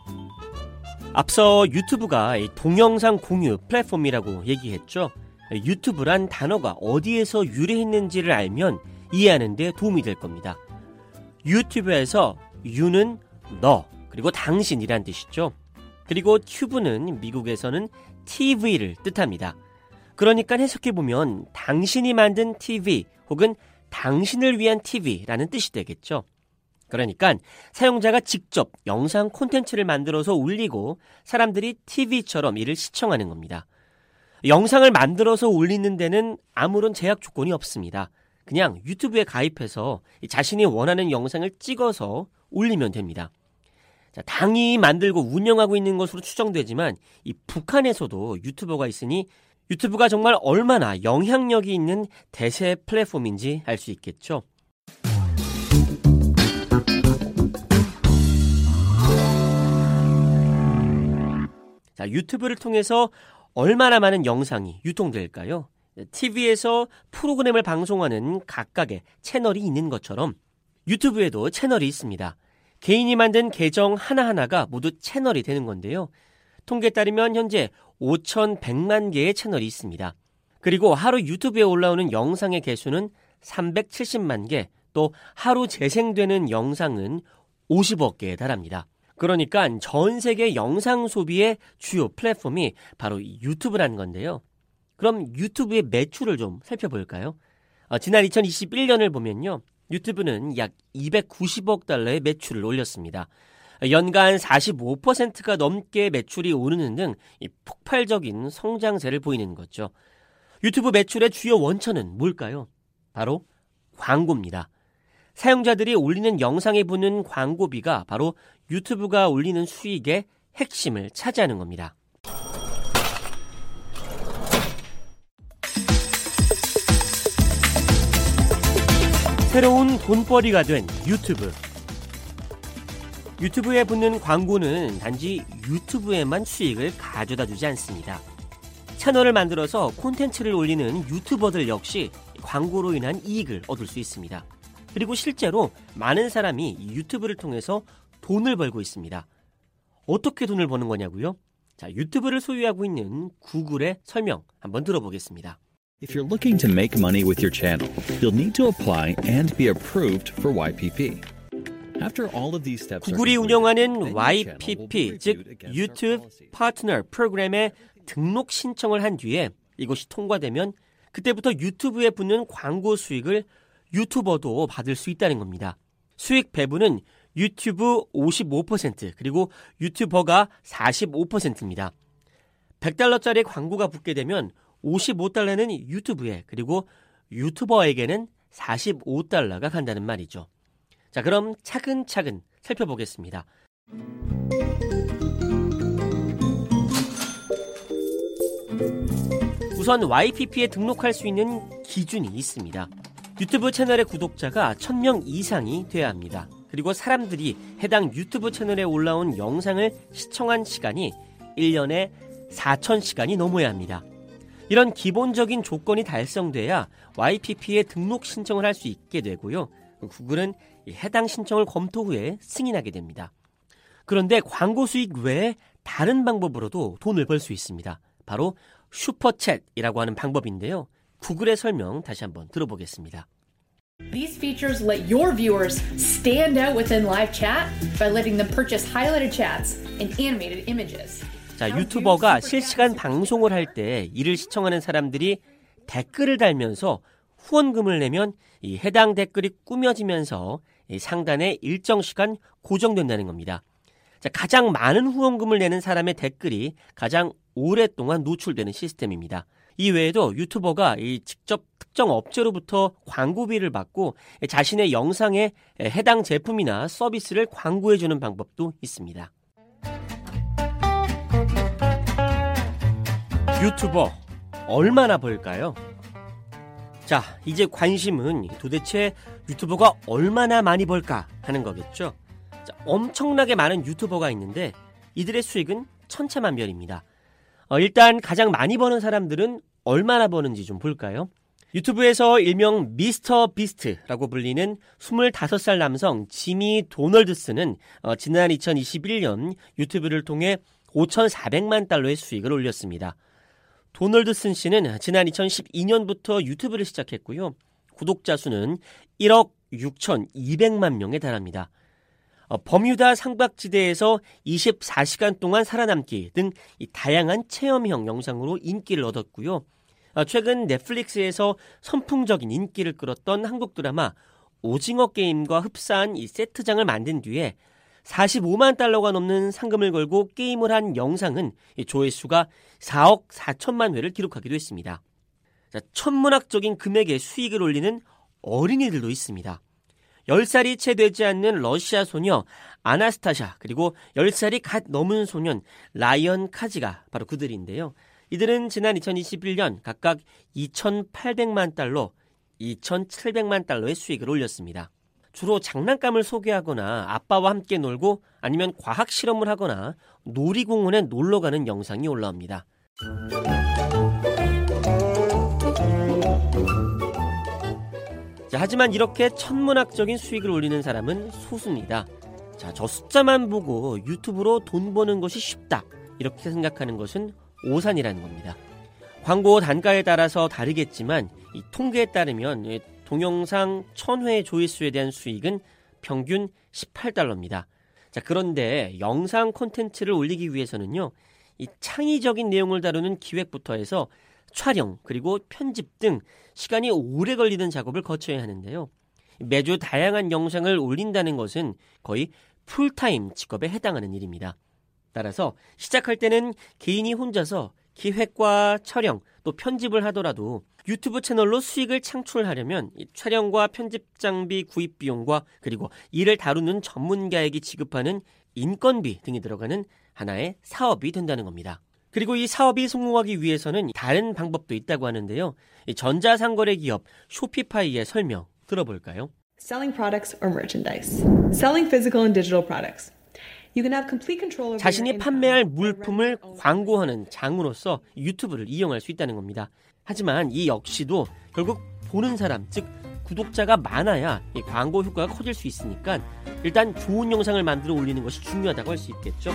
앞서 유튜브가 동영상 공유 플랫폼이라고 얘기했죠. 유튜브란 단어가 어디에서 유래했는지를 알면 이해하는 데 도움이 될 겁니다. 유튜브에서 유는 너, 그리고 당신이란 뜻이죠. 그리고 튜브는 미국에서는 티비를 뜻합니다. 그러니까 해석해보면 당신이 만든 티비 혹은 당신을 위한 티비라는 뜻이 되겠죠. 그러니까 사용자가 직접 영상 콘텐츠를 만들어서 올리고 사람들이 티비처럼 이를 시청하는 겁니다. 영상을 만들어서 올리는 데는 아무런 제약 조건이 없습니다. 그냥 유튜브에 가입해서 자신이 원하는 영상을 찍어서 올리면 됩니다. 자, 당이 만들고 운영하고 있는 것으로 추정되지만 이 북한에서도 유튜버가 있으니 유튜브가 정말 얼마나 영향력이 있는 대세 플랫폼인지 알 수 있겠죠. 자, 유튜브를 통해서 얼마나 많은 영상이 유통될까요? 티비에서 프로그램을 방송하는 각각의 채널이 있는 것처럼 유튜브에도 채널이 있습니다. 개인이 만든 계정 하나하나가 모두 채널이 되는 건데요. 통계에 따르면 현재 오천백만 개의 채널이 있습니다. 그리고 하루 유튜브에 올라오는 영상의 개수는 삼백칠십만 개, 또 하루 재생되는 영상은 오십억 개에 달합니다. 그러니까 전 세계 영상 소비의 주요 플랫폼이 바로 유튜브라는 건데요. 그럼 유튜브의 매출을 좀 살펴볼까요? 어, 지난 이천이십일 년을 보면요. 유튜브는 약 이백구십억 달러의 매출을 올렸습니다. 연간 사십오 퍼센트가 넘게 매출이 오르는 등 이 폭발적인 성장세를 보이는 거죠. 유튜브 매출의 주요 원천은 뭘까요? 바로 광고입니다. 사용자들이 올리는 영상에 붙는 광고비가 바로 유튜브가 올리는 수익의 핵심을 차지하는 겁니다. 새로운 돈벌이가 된 유튜브. 유튜브에 붙는 광고는 단지 유튜브에만 수익을 가져다 주지 않습니다. 채널을 만들어서 콘텐츠를 올리는 유튜버들 역시 광고로 인한 이익을 얻을 수 있습니다. 그리고 실제로 많은 사람이 유튜브를 통해서 돈을 벌고 있습니다. 어떻게 돈을 버는 거냐고요? 자, 유튜브를 소유하고 있는 구글의 설명 한번 들어보겠습니다. If you're looking to make money with your channel, you'll need to apply and be approved for 와이 피 피. After all of these steps, 구글이 운영하는 와이 피 피, 즉 유튜브 파트너 프로그램에 등록 신청을 한 뒤에 이것이 통과되면 그때부터 유튜브에 붙는 광고 수익을 유튜버도 받을 수 있다는 겁니다. 수익 배분은 유튜브 오십오 퍼센트, 그리고 유튜버가 사십오 퍼센트입니다. 백 달러짜리 광고가 붙게 되면 오십오 달러는 유튜브에, 그리고 유튜버에게는 사십오 달러가 간다는 말이죠. 자, 그럼 차근차근 살펴보겠습니다. 우선 와이피피에 등록할 수 있는 기준이 있습니다. 유튜브 채널의 구독자가 천 명 이상이 돼야 합니다. 그리고 사람들이 해당 유튜브 채널에 올라온 영상을 시청한 시간이 일 년에 사천 시간이 넘어야 합니다. 이런 기본적인 조건이 달성돼야 와이피피에 등록 신청을 할 수 있게 되고요. 구글은 해당 신청을 검토 후에 승인하게 됩니다. 그런데 광고 수익 외에 다른 방법으로도 돈을 벌 수 있습니다. 바로 슈퍼챗이라고 하는 방법인데요. 구글의 설명 다시 한번 들어보겠습니다. These features let your viewers stand out within live chat by letting them purchase highlighted chats and animated images. 자, 유튜버가 실시간 방송을 할 때 이를 시청하는 사람들이 댓글을 달면서 후원금을 내면 이 해당 댓글이 꾸며지면서 이 상단에 일정 시간 고정된다는 겁니다. 자, 가장 많은 후원금을 내는 사람의 댓글이 가장 오랫동안 노출되는 시스템입니다. 이 외에도 유튜버가 이 직접 특정 업체로부터 광고비를 받고 자신의 영상에 해당 제품이나 서비스를 광고해주는 방법도 있습니다. 유튜버 얼마나 벌까요? 자, 이제 관심은 도대체 유튜버가 얼마나 많이 벌까 하는 거겠죠. 자, 엄청나게 많은 유튜버가 있는데 이들의 수익은 천차만별입니다. 어, 일단 가장 많이 버는 사람들은 얼마나 버는지 좀 볼까요? 유튜브에서 일명 미스터 비스트라고 불리는 스물다섯 살 남성 지미 도널드슨은 어, 지난 이천이십일 년 유튜브를 통해 오천사백만 달러의 수익을 올렸습니다. 도널드슨 씨는 지난 이천십이 년부터 유튜브를 시작했고요. 구독자 수는 일억 육천이백만 명에 달합니다. 어, 버뮤다 상박지대에서 이십사 시간 동안 살아남기 등 이 다양한 체험형 영상으로 인기를 얻었고요. 어, 최근 넷플릭스에서 선풍적인 인기를 끌었던 한국 드라마 오징어 게임과 흡사한 이 세트장을 만든 뒤에 사십오만 달러가 넘는 상금을 걸고 게임을 한 영상은 이 조회수가 사억 사천만 회를 기록하기도 했습니다. 자, 천문학적인 금액의 수익을 올리는 어린이들도 있습니다. 열 살이 채 되지 않는 러시아 소녀 아나스타샤, 그리고 열 살이 갓 넘은 소년 라이언 카지가 바로 그들인데요. 이들은 지난 이천이십일 년 각각 이천팔백만 달러, 이천칠백만 달러의 수익을 올렸습니다. 주로 장난감을 소개하거나 아빠와 함께 놀고 아니면 과학 실험을 하거나 놀이공원에 놀러가는 영상이 올라옵니다. 자, 하지만 이렇게 천문학적인 수익을 올리는 사람은 소수입니다. 자, 저 숫자만 보고 유튜브로 돈 버는 것이 쉽다, 이렇게 생각하는 것은 오산이라는 겁니다. 광고 단가에 따라서 다르겠지만 이 통계에 따르면 동영상 천 회 조회수에 대한 수익은 평균 십팔 달러입니다. 자, 그런데 영상 콘텐츠를 올리기 위해서는요, 이 창의적인 내용을 다루는 기획부터 해서 촬영, 그리고 편집 등 시간이 오래 걸리는 작업을 거쳐야 하는데요. 매주 다양한 영상을 올린다는 것은 거의 풀타임 직업에 해당하는 일입니다. 따라서 시작할 때는 개인이 혼자서 기획과 촬영, 또 편집을 하더라도 유튜브 채널로 수익을 창출하려면 촬영과 편집 장비 구입 비용과 그리고 이를 다루는 전문가에게 지급하는 인건비 등이 들어가는 하나의 사업이 된다는 겁니다. 그리고 이 사업이 성공하기 위해서는 다른 방법도 있다고 하는데요. 전자상거래 기업 쇼피파이의 설명 들어볼까요? Selling products or merchandise. Selling physical and digital products. You can have complete control over 자신이 판매할 물품을 광고하는 장으로서 유튜브를 이용할 수 있다는 겁니다. 하지만 이 역시도 결국 보는 사람, 즉 구독자가 많아야 이 광고 효과가 커질 수 있으니까 일단 좋은 영상을 만들어 올리는 것이 중요하다고 할 수 있겠죠.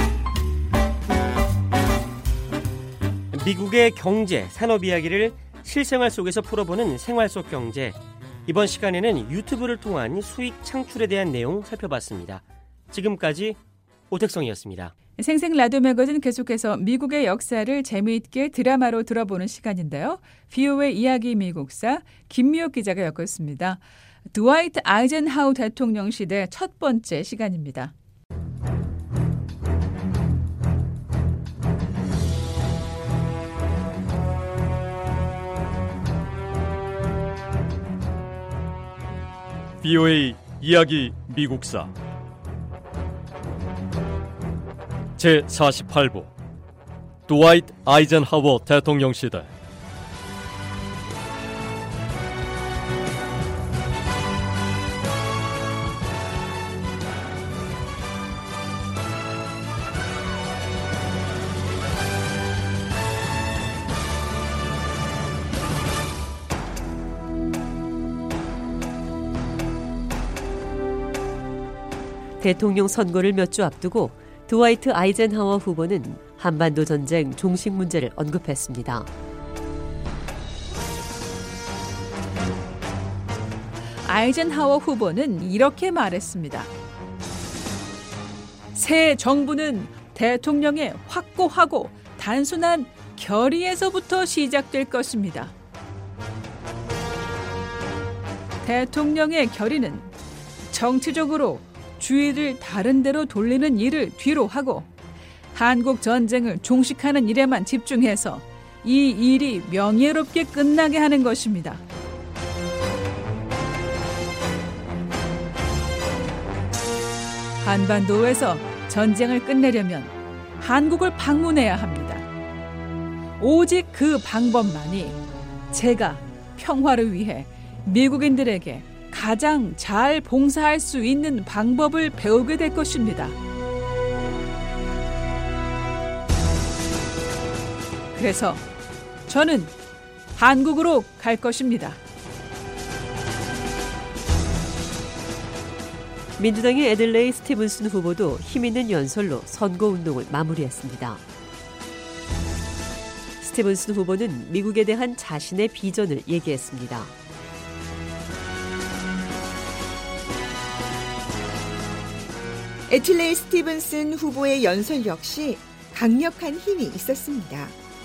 미국의 경제, 산업 이야기를 실생활 속에서 풀어보는 생활 속 경제. 이번 시간에는 유튜브를 통한 수익 창출에 대한 내용 살펴봤습니다. 지금까지 오택성이었습니다. 생생 라디오 매거진 계속해서 미국의 역사를 재미있게 드라마로 들어보는 시간인데요. 브이오에이 이야기 미국사 김미옥 기자가 엮었습니다. 드와이트 아이젠하워 대통령 시대 첫 번째 시간입니다. 비오에이 이야기 미국사 제사십팔 부 드와이트 아이젠하워 대통령 시대. 대통령 선거를 몇 주 앞두고 드와이트 아이젠하워 후보는 한반도 전쟁 종식 문제를 언급했습니다. 아이젠하워 후보는 이렇게 말했습니다. 새 정부는 대통령의 확고하고 단순한 결의에서부터 시작될 것입니다. 대통령의 결의는 정치적으로 주의를 다른 데로 돌리는 일을 뒤로 하고 한국 전쟁을 종식하는 일에만 집중해서 이 일이 명예롭게 끝나게 하는 것입니다. 한반도에서 전쟁을 끝내려면 한국을 방문해야 합니다. 오직 그 방법만이 제가 평화를 위해 미국인들에게 가장 잘 봉사할 수 있는 방법을 배우게 될 것입니다. 그래서 저는 한국으로 갈 것입니다. 민주당의 애들레이 스티븐슨 후보도 힘있는 연설로 선거운동을 마무리했습니다. 스티븐슨 후보는 미국에 대한 자신의 비전을 얘기했습니다. 애틀레이 스티븐슨 후보의 연설 역시 강력한 힘이 있었습니다.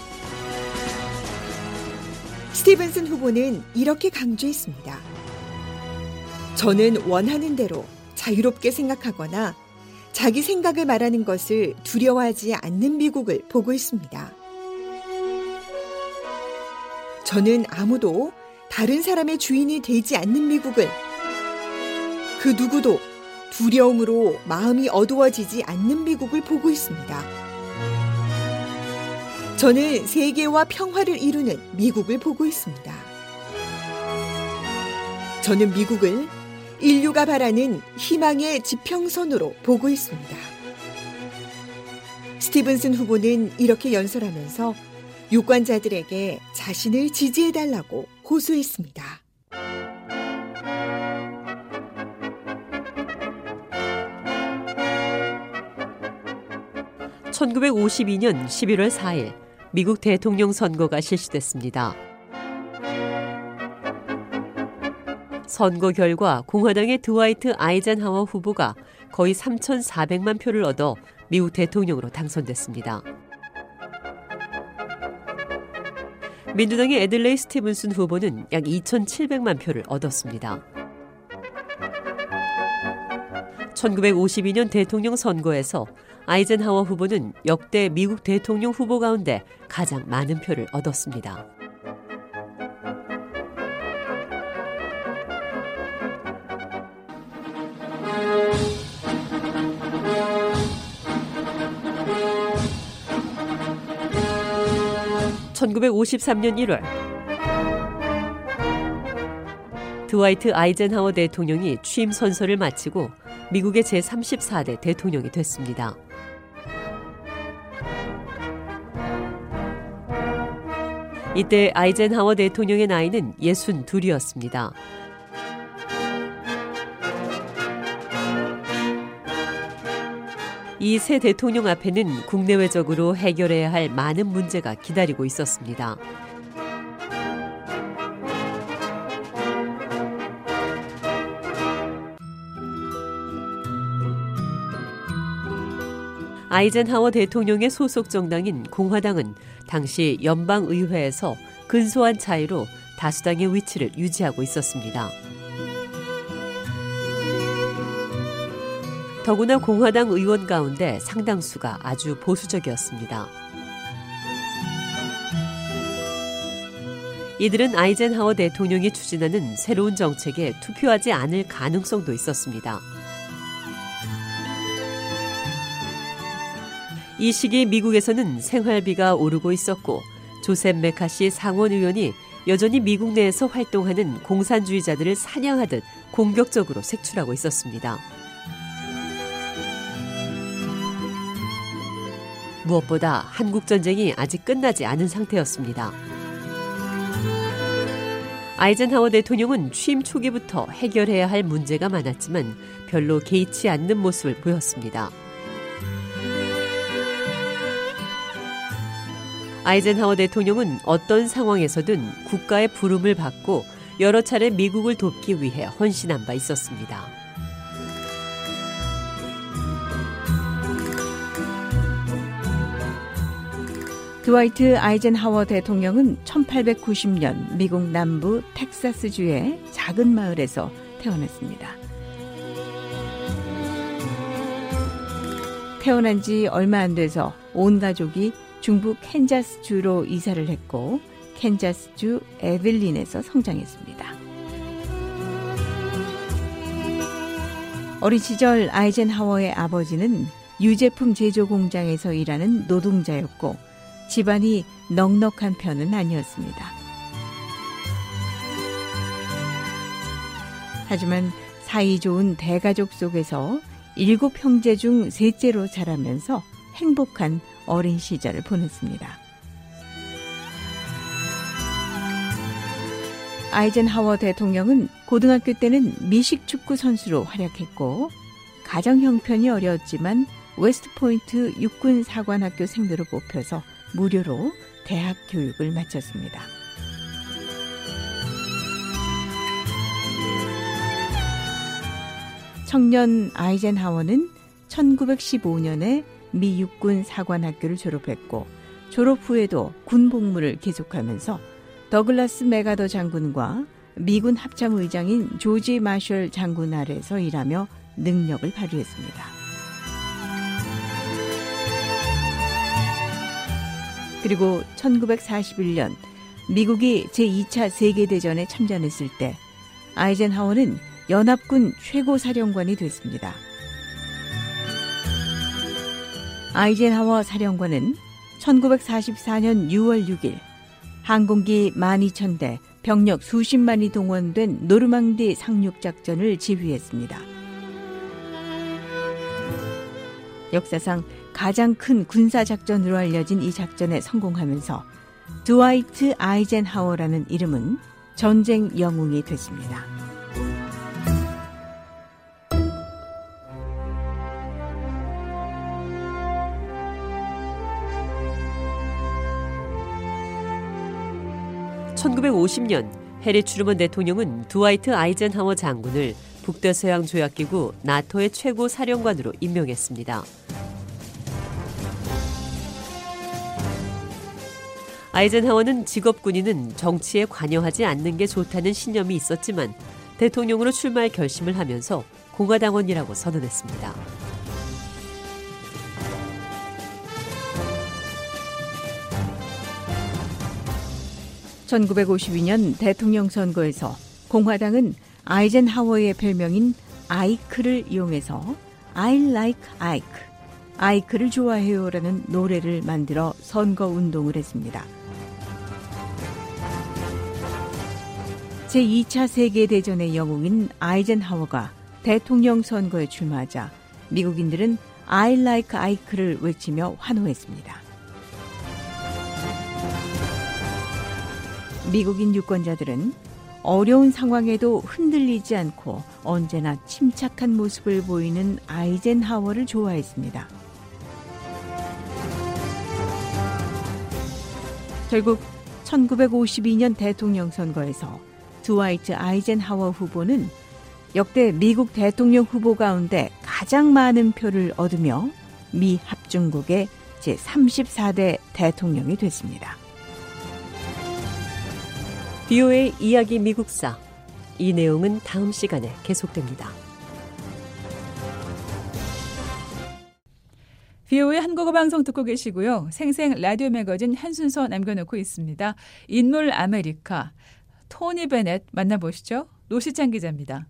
스티븐슨 후보는 이렇게 강조했습니다. 저는 원하는 대로 자유롭게 생각하거나 자기 생각을 말하는 것을 두려워하지 않는 미국을 보고 있습니다. 저는 아무도 다른 사람의 주인이 되지 않는 미국을, 그 누구도 두려움으로 마음이 어두워지지 않는 미국을 보고 있습니다. 저는 세계와 평화를 이루는 미국을 보고 있습니다. 저는 미국을 인류가 바라는 희망의 지평선으로 보고 있습니다. 스티븐슨 후보는 이렇게 연설하면서 유권자들에게 자신을 지지해달라고 호소했습니다. 천구백오십이 년 십일월 사일 미국 대통령 선거가 실시됐습니다. 선거 결과 공화당의 드와이트 아이젠하워 후보가 거의 삼천사백만 표를 얻어 미국 대통령으로 당선됐습니다. 민주당의 애들레이 스티븐슨 후보는 약 이천칠백만 표를 얻었습니다. 천구백오십이 년 대통령 선거에서 아이젠하워 후보는 역대 미국 대통령 후보 가운데 가장 많은 표를 얻었습니다. 천구백오십삼 년 일월 드와이트 아이젠하워 대통령이 취임 선서를 마치고 미국의 제삼십사 대 대통령이 됐습니다. 이때 아이젠하워 대통령의 나이는 예순둘이었습니다. 이 새 대통령 앞에는 국내외적으로 해결해야 할 많은 문제가 기다리고 있었습니다. 아이젠하워 대통령의 소속 정당인 공화당은 당시 연방의회에서 근소한 차이로 다수당의 위치를 유지하고 있었습니다. 더구나 공화당 의원 가운데 상당수가 아주 보수적이었습니다. 이들은 아이젠하워 대통령이 추진하는 새로운 정책에 투표하지 않을 가능성도 있었습니다. 이 시기 미국에서는 생활비가 오르고 있었고 조셉 메카시 상원 의원이 여전히 미국 내에서 활동하는 공산주의자들을 사냥하듯 공격적으로 색출하고 있었습니다. 무엇보다 한국전쟁이 아직 끝나지 않은 상태였습니다. 아이젠하워 대통령은 취임 초기부터 해결해야 할 문제가 많았지만 별로 개의치 않는 모습을 보였습니다. 아이젠하워 대통령은 어떤 상황에서든 국가의 부름을 받고 여러 차례 미국을 돕기 위해 헌신한 바 있었습니다. 드와이트 아이젠하워 대통령은 천팔백구십 년 미국 남부 텍사스주의 작은 마을에서 태어났습니다. 태어난 지 얼마 안 돼서 온 가족이 중부 캔자스주로 이사를 했고 캔자스주 에빌린에서 성장했습니다. 어린 시절 아이젠하워의 아버지는 유제품 제조 공장에서 일하는 노동자였고 집안이 넉넉한 편은 아니었습니다. 하지만 사이 좋은 대가족 속에서 일곱 형제 중 셋째로 자라면서 행복한 어린 시절을 보냈습니다. 아이젠하워 대통령은 고등학교 때는 미식축구 선수로 활약했고 가정 형편이 어려웠지만 웨스트포인트 육군사관학교 생도로 뽑혀서 무료로 대학 교육을 마쳤습니다. 청년 아이젠하워는 천구백십오 년에 미 육군 사관학교를 졸업했고 졸업 후에도 군 복무를 계속하면서 더글라스 메가더 장군과 미군 합참의장인 조지 마셜 장군 아래에서 일하며 능력을 발휘했습니다. 그리고 천구백사십일 년 미국이 제이 차 세계대전에 참전했을 때 아이젠하워는 연합군 최고사령관이 됐습니다. 아이젠하워 사령관은 천구백사십사 년 유월 육일 항공기 만 이천 대, 병력 수십만이 동원된 노르망디 상륙작전을 지휘했습니다. 역사상 가장 큰 군사작전으로 알려진 이 작전에 성공하면서 드와이트 아이젠하워라는 이름은 전쟁 영웅이 됐습니다. 천구백오십 년 해리 트루먼 대통령은 드와이트 아이젠하워 장군을 북대서양 조약기구 나토의 최고 사령관으로 임명했습니다. 아이젠하워는 직업 군인은 정치에 관여하지 않는 게 좋다는 신념이 있었지만 대통령으로 출마할 결심을 하면서 공화당원이라고 선언했습니다. 천구백오십이 년 대통령 선거에서 공화당은 아이젠하워의 별명인 아이크를 이용해서 I like Ike, 아이크를 좋아해요라는 노래를 만들어 선거운동을 했습니다. 제이 차 세계대전의 영웅인 아이젠하워가 대통령 선거에 출마하자 미국인들은 I like Ike를 외치며 환호했습니다. 미국인 유권자들은 어려운 상황에도 흔들리지 않고 언제나 침착한 모습을 보이는 아이젠하워를 좋아했습니다. 결국 천구백오십이 년 대통령 선거에서 드와이트 아이젠하워 후보는 역대 미국 대통령 후보 가운데 가장 많은 표를 얻으며 미 합중국의 제삼십사 대 대통령이 됐습니다. 비오에이 이야기 미국사. 이 내용은 다음 시간에 계속됩니다. 비오에이 한국어 방송 듣고 계시고요. 생생 라디오 매거진 한 순서 남겨놓고 있습니다. 인물 아메리카, 토니 베넷 만나보시죠. 노시찬 기자입니다.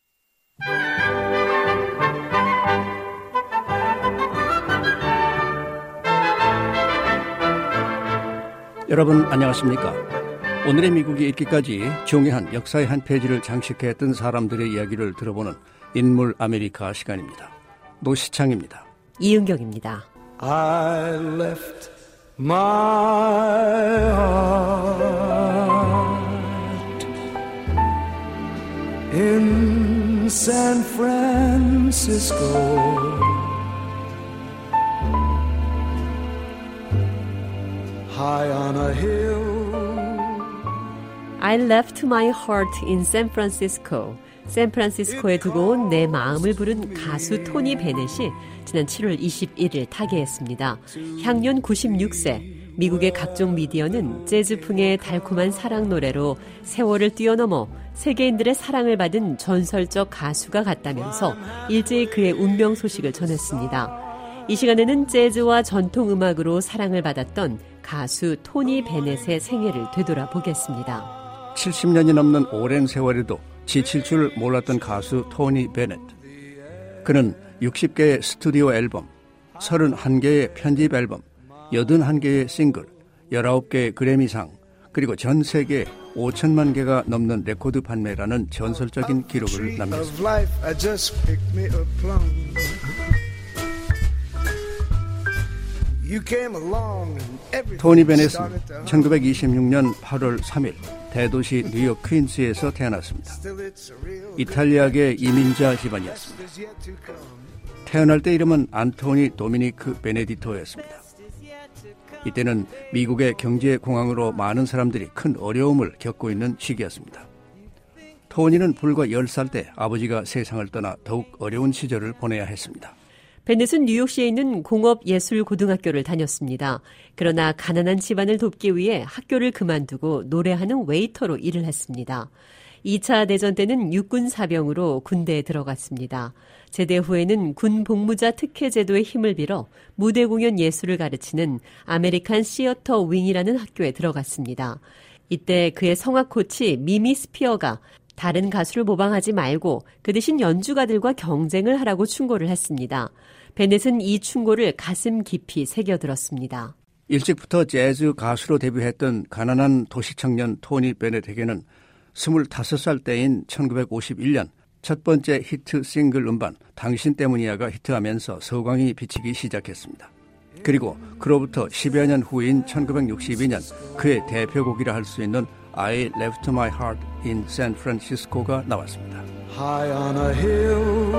여러분 안녕하십니까? 오늘의 미국이 있기까지 중요한 역사의 한 페이지를 장식했던 사람들의 이야기를 들어보는 인물 아메리카 시간입니다. 노시창입니다. 이은경입니다. I left my heart in San Francisco. High on a hill. I left my heart in San Francisco. 샌프란시스코에 두고 온 내 마음을 부른 가수 토니 베넷이 지난 칠월 이십일일 타계했습니다. 향년 구십육 세. 미국의 각종 미디어는 재즈풍의 달콤한 사랑 노래로 세월을 뛰어넘어 세계인들의 사랑을 받은 전설적 가수가 같다면서 일제히 그의 운명 소식을 전했습니다. 이 시간에는 재즈와 전통음악으로 사랑을 받았던 가수 토니 베넷의 생애를 되돌아보겠습니다. 칠십 년이 넘는 오랜 세월에도 지칠 줄 몰랐던 가수 토니 베넷. 그는 육십 개의 스튜디오 앨범, 서른한 개의 편집 앨범, 여든한 개의 싱글, 열아홉 개의 그래미상, 그리고 전 세계 오천만 개가 넘는 레코드 판매라는 전설적인 기록을 남겼습니다. 토니 베넷은 천구백이십육 년 팔월 삼일 대도시 뉴욕 퀸스에서 태어났습니다. 이탈리아계 이민자 집안이었습니다. 태어날 때 이름은 안토니 도미니크 베네디토였습니다. 이때는 미국의 경제 공황으로 많은 사람들이 큰 어려움을 겪고 있는 시기였습니다. 토니는 불과 열 살 때 아버지가 세상을 떠나 더욱 어려운 시절을 보내야 했습니다. 베넷은 뉴욕시에 있는 공업예술고등학교를 다녔습니다. 그러나 가난한 집안을 돕기 위해 학교를 그만두고 노래하는 웨이터로 일을 했습니다. 이 차 대전 때는 육군사병으로 군대에 들어갔습니다. 제대 후에는 군 복무자 특혜 제도의 힘을 빌어 무대 공연 예술을 가르치는 아메리칸 시어터 윙이라는 학교에 들어갔습니다. 이때 그의 성악 코치 미미 스피어가 다른 가수를 모방하지 말고 그 대신 연주가들과 경쟁을 하라고 충고를 했습니다. 베넷은 이 충고를 가슴 깊이 새겨들었습니다. 일찍부터 재즈 가수로 데뷔했던 가난한 도시청년 토니 베넷에게는 스물다섯 살 때인 천구백오십일 년 첫 번째 히트 싱글 음반 당신 때문이야가 히트하면서 서광이 비치기 시작했습니다. 그리고 그로부터 십여 년 후인 천구백육십이 년 그의 대표곡이라 할 수 있는 I left my heart in San Francisco가 나왔습니다. High on a hill,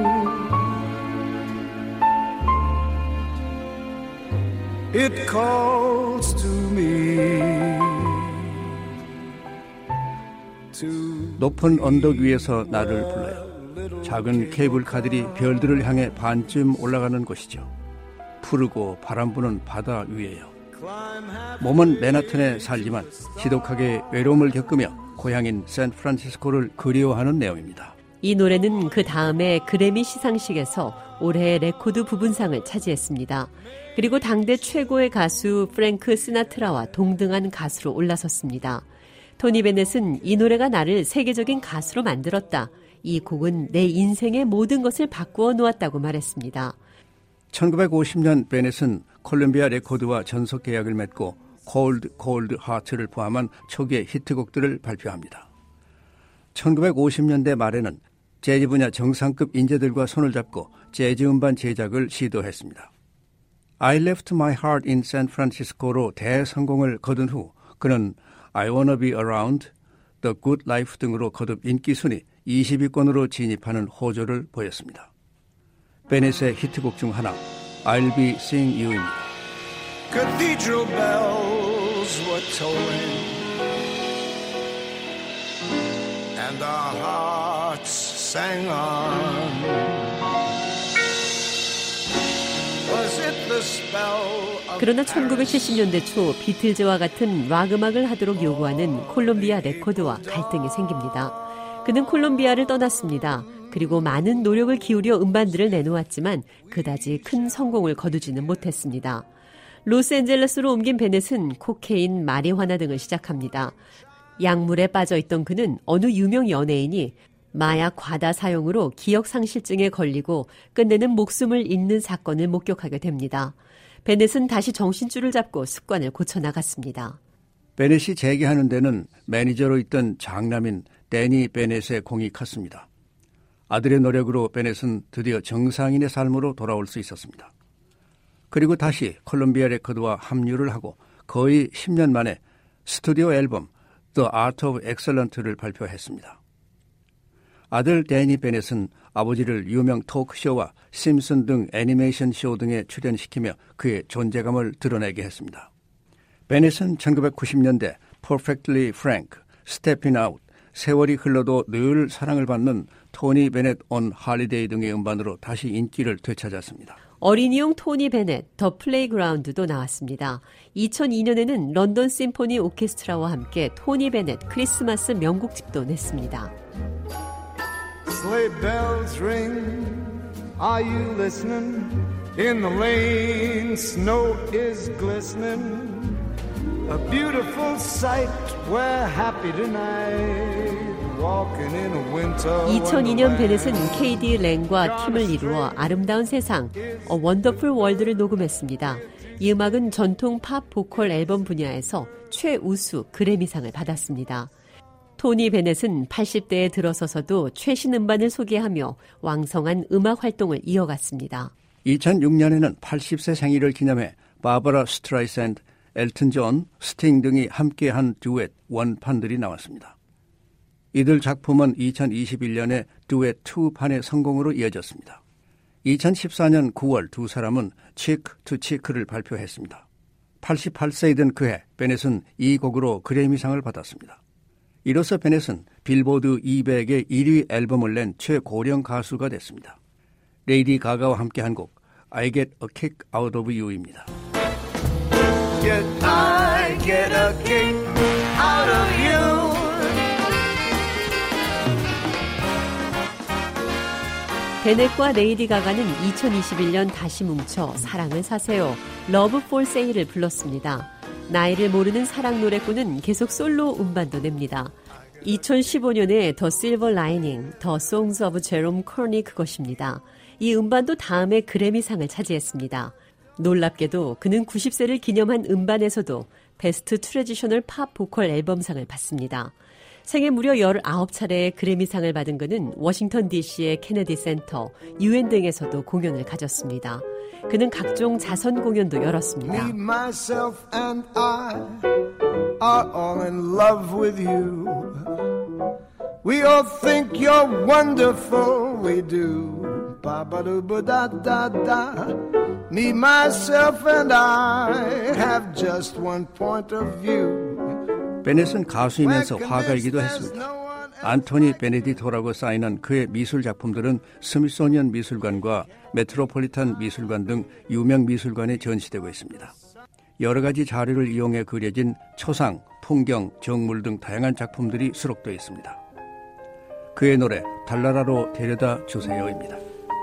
it calls to me. 높은 언덕 위에서 나를 불러요. 작은 케이블카들이 별들을 향해 반쯤 올라가는 곳이죠. 푸르고 바람 부는 바다 위에요. 몸은 맨하튼에 살지만 지독하게 외로움을 겪으며 고향인 샌프란시스코를 그리워하는 내용입니다. 이 노래는 그 다음에 그래미 시상식에서 올해의 레코드 부분상을 차지했습니다. 그리고 당대 최고의 가수 프랭크 시나트라와 동등한 가수로 올라섰습니다. 토니 베넷은 이 노래가 나를 세계적인 가수로 만들었다. 이 곡은 내 인생의 모든 것을 바꾸어 놓았다고 말했습니다. 천구백오십 년 베넷은 콜롬비아 레코드와 전속 계약을 맺고 Cold Cold Heart를 포함한 초기의 히트곡들을 발표합니다. 천구백오십 년대 말에는 재즈 분야 정상급 인재들과 손을 잡고 재즈 음반 제작을 시도했습니다. I left my heart in San Francisco로 대성공을 거둔 후 그는 I wanna be around, The Good Life 등으로 거듭 인기 순위 이십 위권으로 진입하는 호조를 보였습니다. 베넷의 히트곡 중 하나, I'll be seeing you입니다. Cathedral bells were tolling, and our hearts sang on. Was it the spell? 그러나 천구백칠십 년대 초 비틀즈와 같은 락 음악을 하도록 요구하는 콜롬비아 레코드와 갈등이 생깁니다. 그는 콜롬비아를 떠났습니다. 그리고 많은 노력을 기울여 음반들을 내놓았지만 그다지 큰 성공을 거두지는 못했습니다. 로스앤젤레스로 옮긴 베넷은 코케인, 마리화나 등을 시작합니다. 약물에 빠져있던 그는 어느 유명 연예인이 마약 과다 사용으로 기억상실증에 걸리고 끝내는 목숨을 잃는 사건을 목격하게 됩니다. 베넷은 다시 정신줄을 잡고 습관을 고쳐나갔습니다. 베넷이 재기하는 데는 매니저로 있던 장남인 데니 베넷의 공이 컸습니다. 아들의 노력으로 베넷은 드디어 정상인의 삶으로 돌아올 수 있었습니다. 그리고 다시 콜롬비아 레코드와 합류를 하고 거의 십 년 만에 스튜디오 앨범 The Art of Excellent를 발표했습니다. 아들 데니 베넷은 아버지를 유명 토크쇼와 심슨 등 애니메이션 쇼 등에 출연시키며 그의 존재감을 드러내게 했습니다. 베넷은 천구백구십 년대 Perfectly Frank, Stepping Out, 세월이 흘러도 늘 사랑을 받는 토니 베넷 on Holiday 등의 음반으로 다시 인기를 되찾았습니다. 어린이용 토니 베넷, 더 플레이그라운드도 나왔습니다. 이천이 년에는 런던 심포니 오케스트라와 함께 토니 베넷 크리스마스 명곡집도 냈습니다. Sleigh bells ring, are you listening? In the lane, snow is glistening. A beautiful sight, we're happy tonight. Walking in a winter. 이천이 년 베넷은 케이디 랭과 팀을 이루어 아름다운 세상, A Wonderful World를 녹음했습니다. 이 음악은 전통 팝 보컬 앨범 분야에서 최우수 그래미상을 받았습니다. 토니 베넷은 팔십 대에 들어서서도 최신 음반을 소개하며 왕성한 음악 활동을 이어갔습니다. 이천육 년에는 팔십 세 생일을 기념해 바버라 스트라이샌드, 엘튼 존, 스팅 등이 함께한 듀엣 원판들이 나왔습니다. 이들 작품은 이천이십일 년에 듀엣 이 판의 성공으로 이어졌습니다. 이천십사 년 구월 두 사람은 치크 투 치크를 발표했습니다. 팔십팔 세이 된 그해 베넷은 이 곡으로 그래미상을 받았습니다. 이로써 베넷은 빌보드 이백의 일 위 앨범을 낸 최고령 가수가 됐습니다. 레이디 가가와 함께한 곡 I Get a Kick Out of You입니다. Get, I get a kick out of you. 베넷과 레이디 가가는 이천이십일 년 다시 뭉쳐 사랑을 사세요, Love for Sale을 불렀습니다. 나이를 모르는 사랑 노래꾼은 계속 솔로 음반도 냅니다. 이천십오 년에 더 실버 라이닝, 더 송스 오브 제롬 코니 그것입니다. 이 음반도 다음에 그래미상을 차지했습니다. 놀랍게도 그는 구십 세를 기념한 음반에서도 베스트 트레디셔널 팝 보컬 앨범상을 받습니다. 생애 무려 열아홉 차례의 그래미상을 받은 그는 워싱턴 디씨의 케네디 센터, 유엔 등에서도 공연을 가졌습니다. 그는 각종 자선 공연도 열었습니다. Me, myself and I are all in love with you. We all think you're wonderful, we do. Ba-ba-do-ba-da-da-da. Me, myself and I have just one point of view. 베넷은 가수이면서 화가이기도 했습니다. 안토니 베네디토라고 사인한 그의 미술 작품들은 스미소니언 미술관과 메트로폴리탄 미술관 등 유명 미술관에 전시되고 있습니다. 여러 가지 자료를 이용해 그려진 초상, 풍경, 정물 등 다양한 작품들이 수록되어 있습니다. 그의 노래 달나라로 데려다 주세요입니다.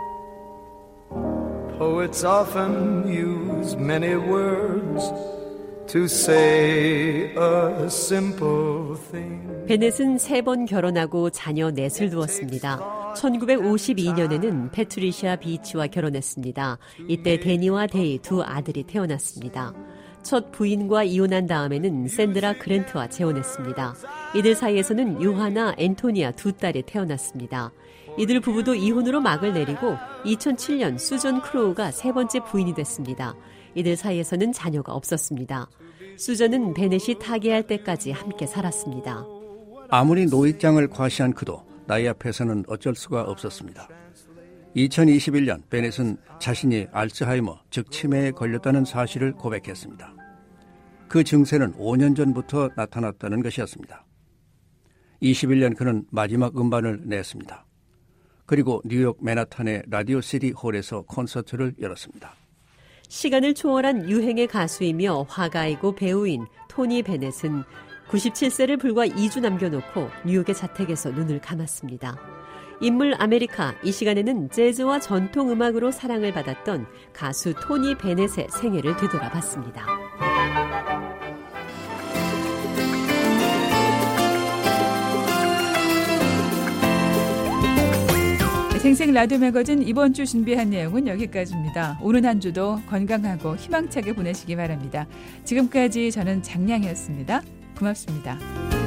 Poets often use many words to say a simple thing. 베넷은 세 번 결혼하고 자녀 넷을 두었습니다. 천구백오십이 년에는 패트리시아 비치와 결혼했습니다. 이때 데니와 데이 두 아들이 태어났습니다. 첫 부인과 이혼한 다음에는 샌드라 그랜트와 재혼했습니다. 이들 사이에서는 요하나, 앤토니아 두 딸이 태어났습니다. 이들 부부도 이혼으로 막을 내리고 이천칠 년 수전 크로우가 세 번째 부인이 됐습니다. 이들 사이에서는 자녀가 없었습니다. 수전은 베넷이 타계할 때까지 함께 살았습니다. 아무리 노익장을 과시한 그도 나이 앞에서는 어쩔 수가 없었습니다. 이천이십일 년 베넷은 자신이 알츠하이머, 즉 치매에 걸렸다는 사실을 고백했습니다. 그 증세는 오 년 전부터 나타났다는 것이었습니다. 이십일 년 그는 마지막 음반을 냈습니다. 그리고 뉴욕 맨하탄의 라디오 시티 홀에서 콘서트를 열었습니다. 시간을 초월한 유행의 가수이며 화가이고 배우인 토니 베넷은 구십칠 세를 불과 이 주 남겨놓고 뉴욕의 자택에서 눈을 감았습니다. 인물 아메리카, 이 시간에는 재즈와 전통음악으로 사랑을 받았던 가수 토니 베넷의 생애를 되돌아봤습니다. 생생 라디오 매거진 이번 주 준비한 내용은 여기까지입니다. 오는 한 주도 건강하고 희망차게 보내시기 바랍니다. 지금까지 저는 장량이었습니다. 고맙습니다.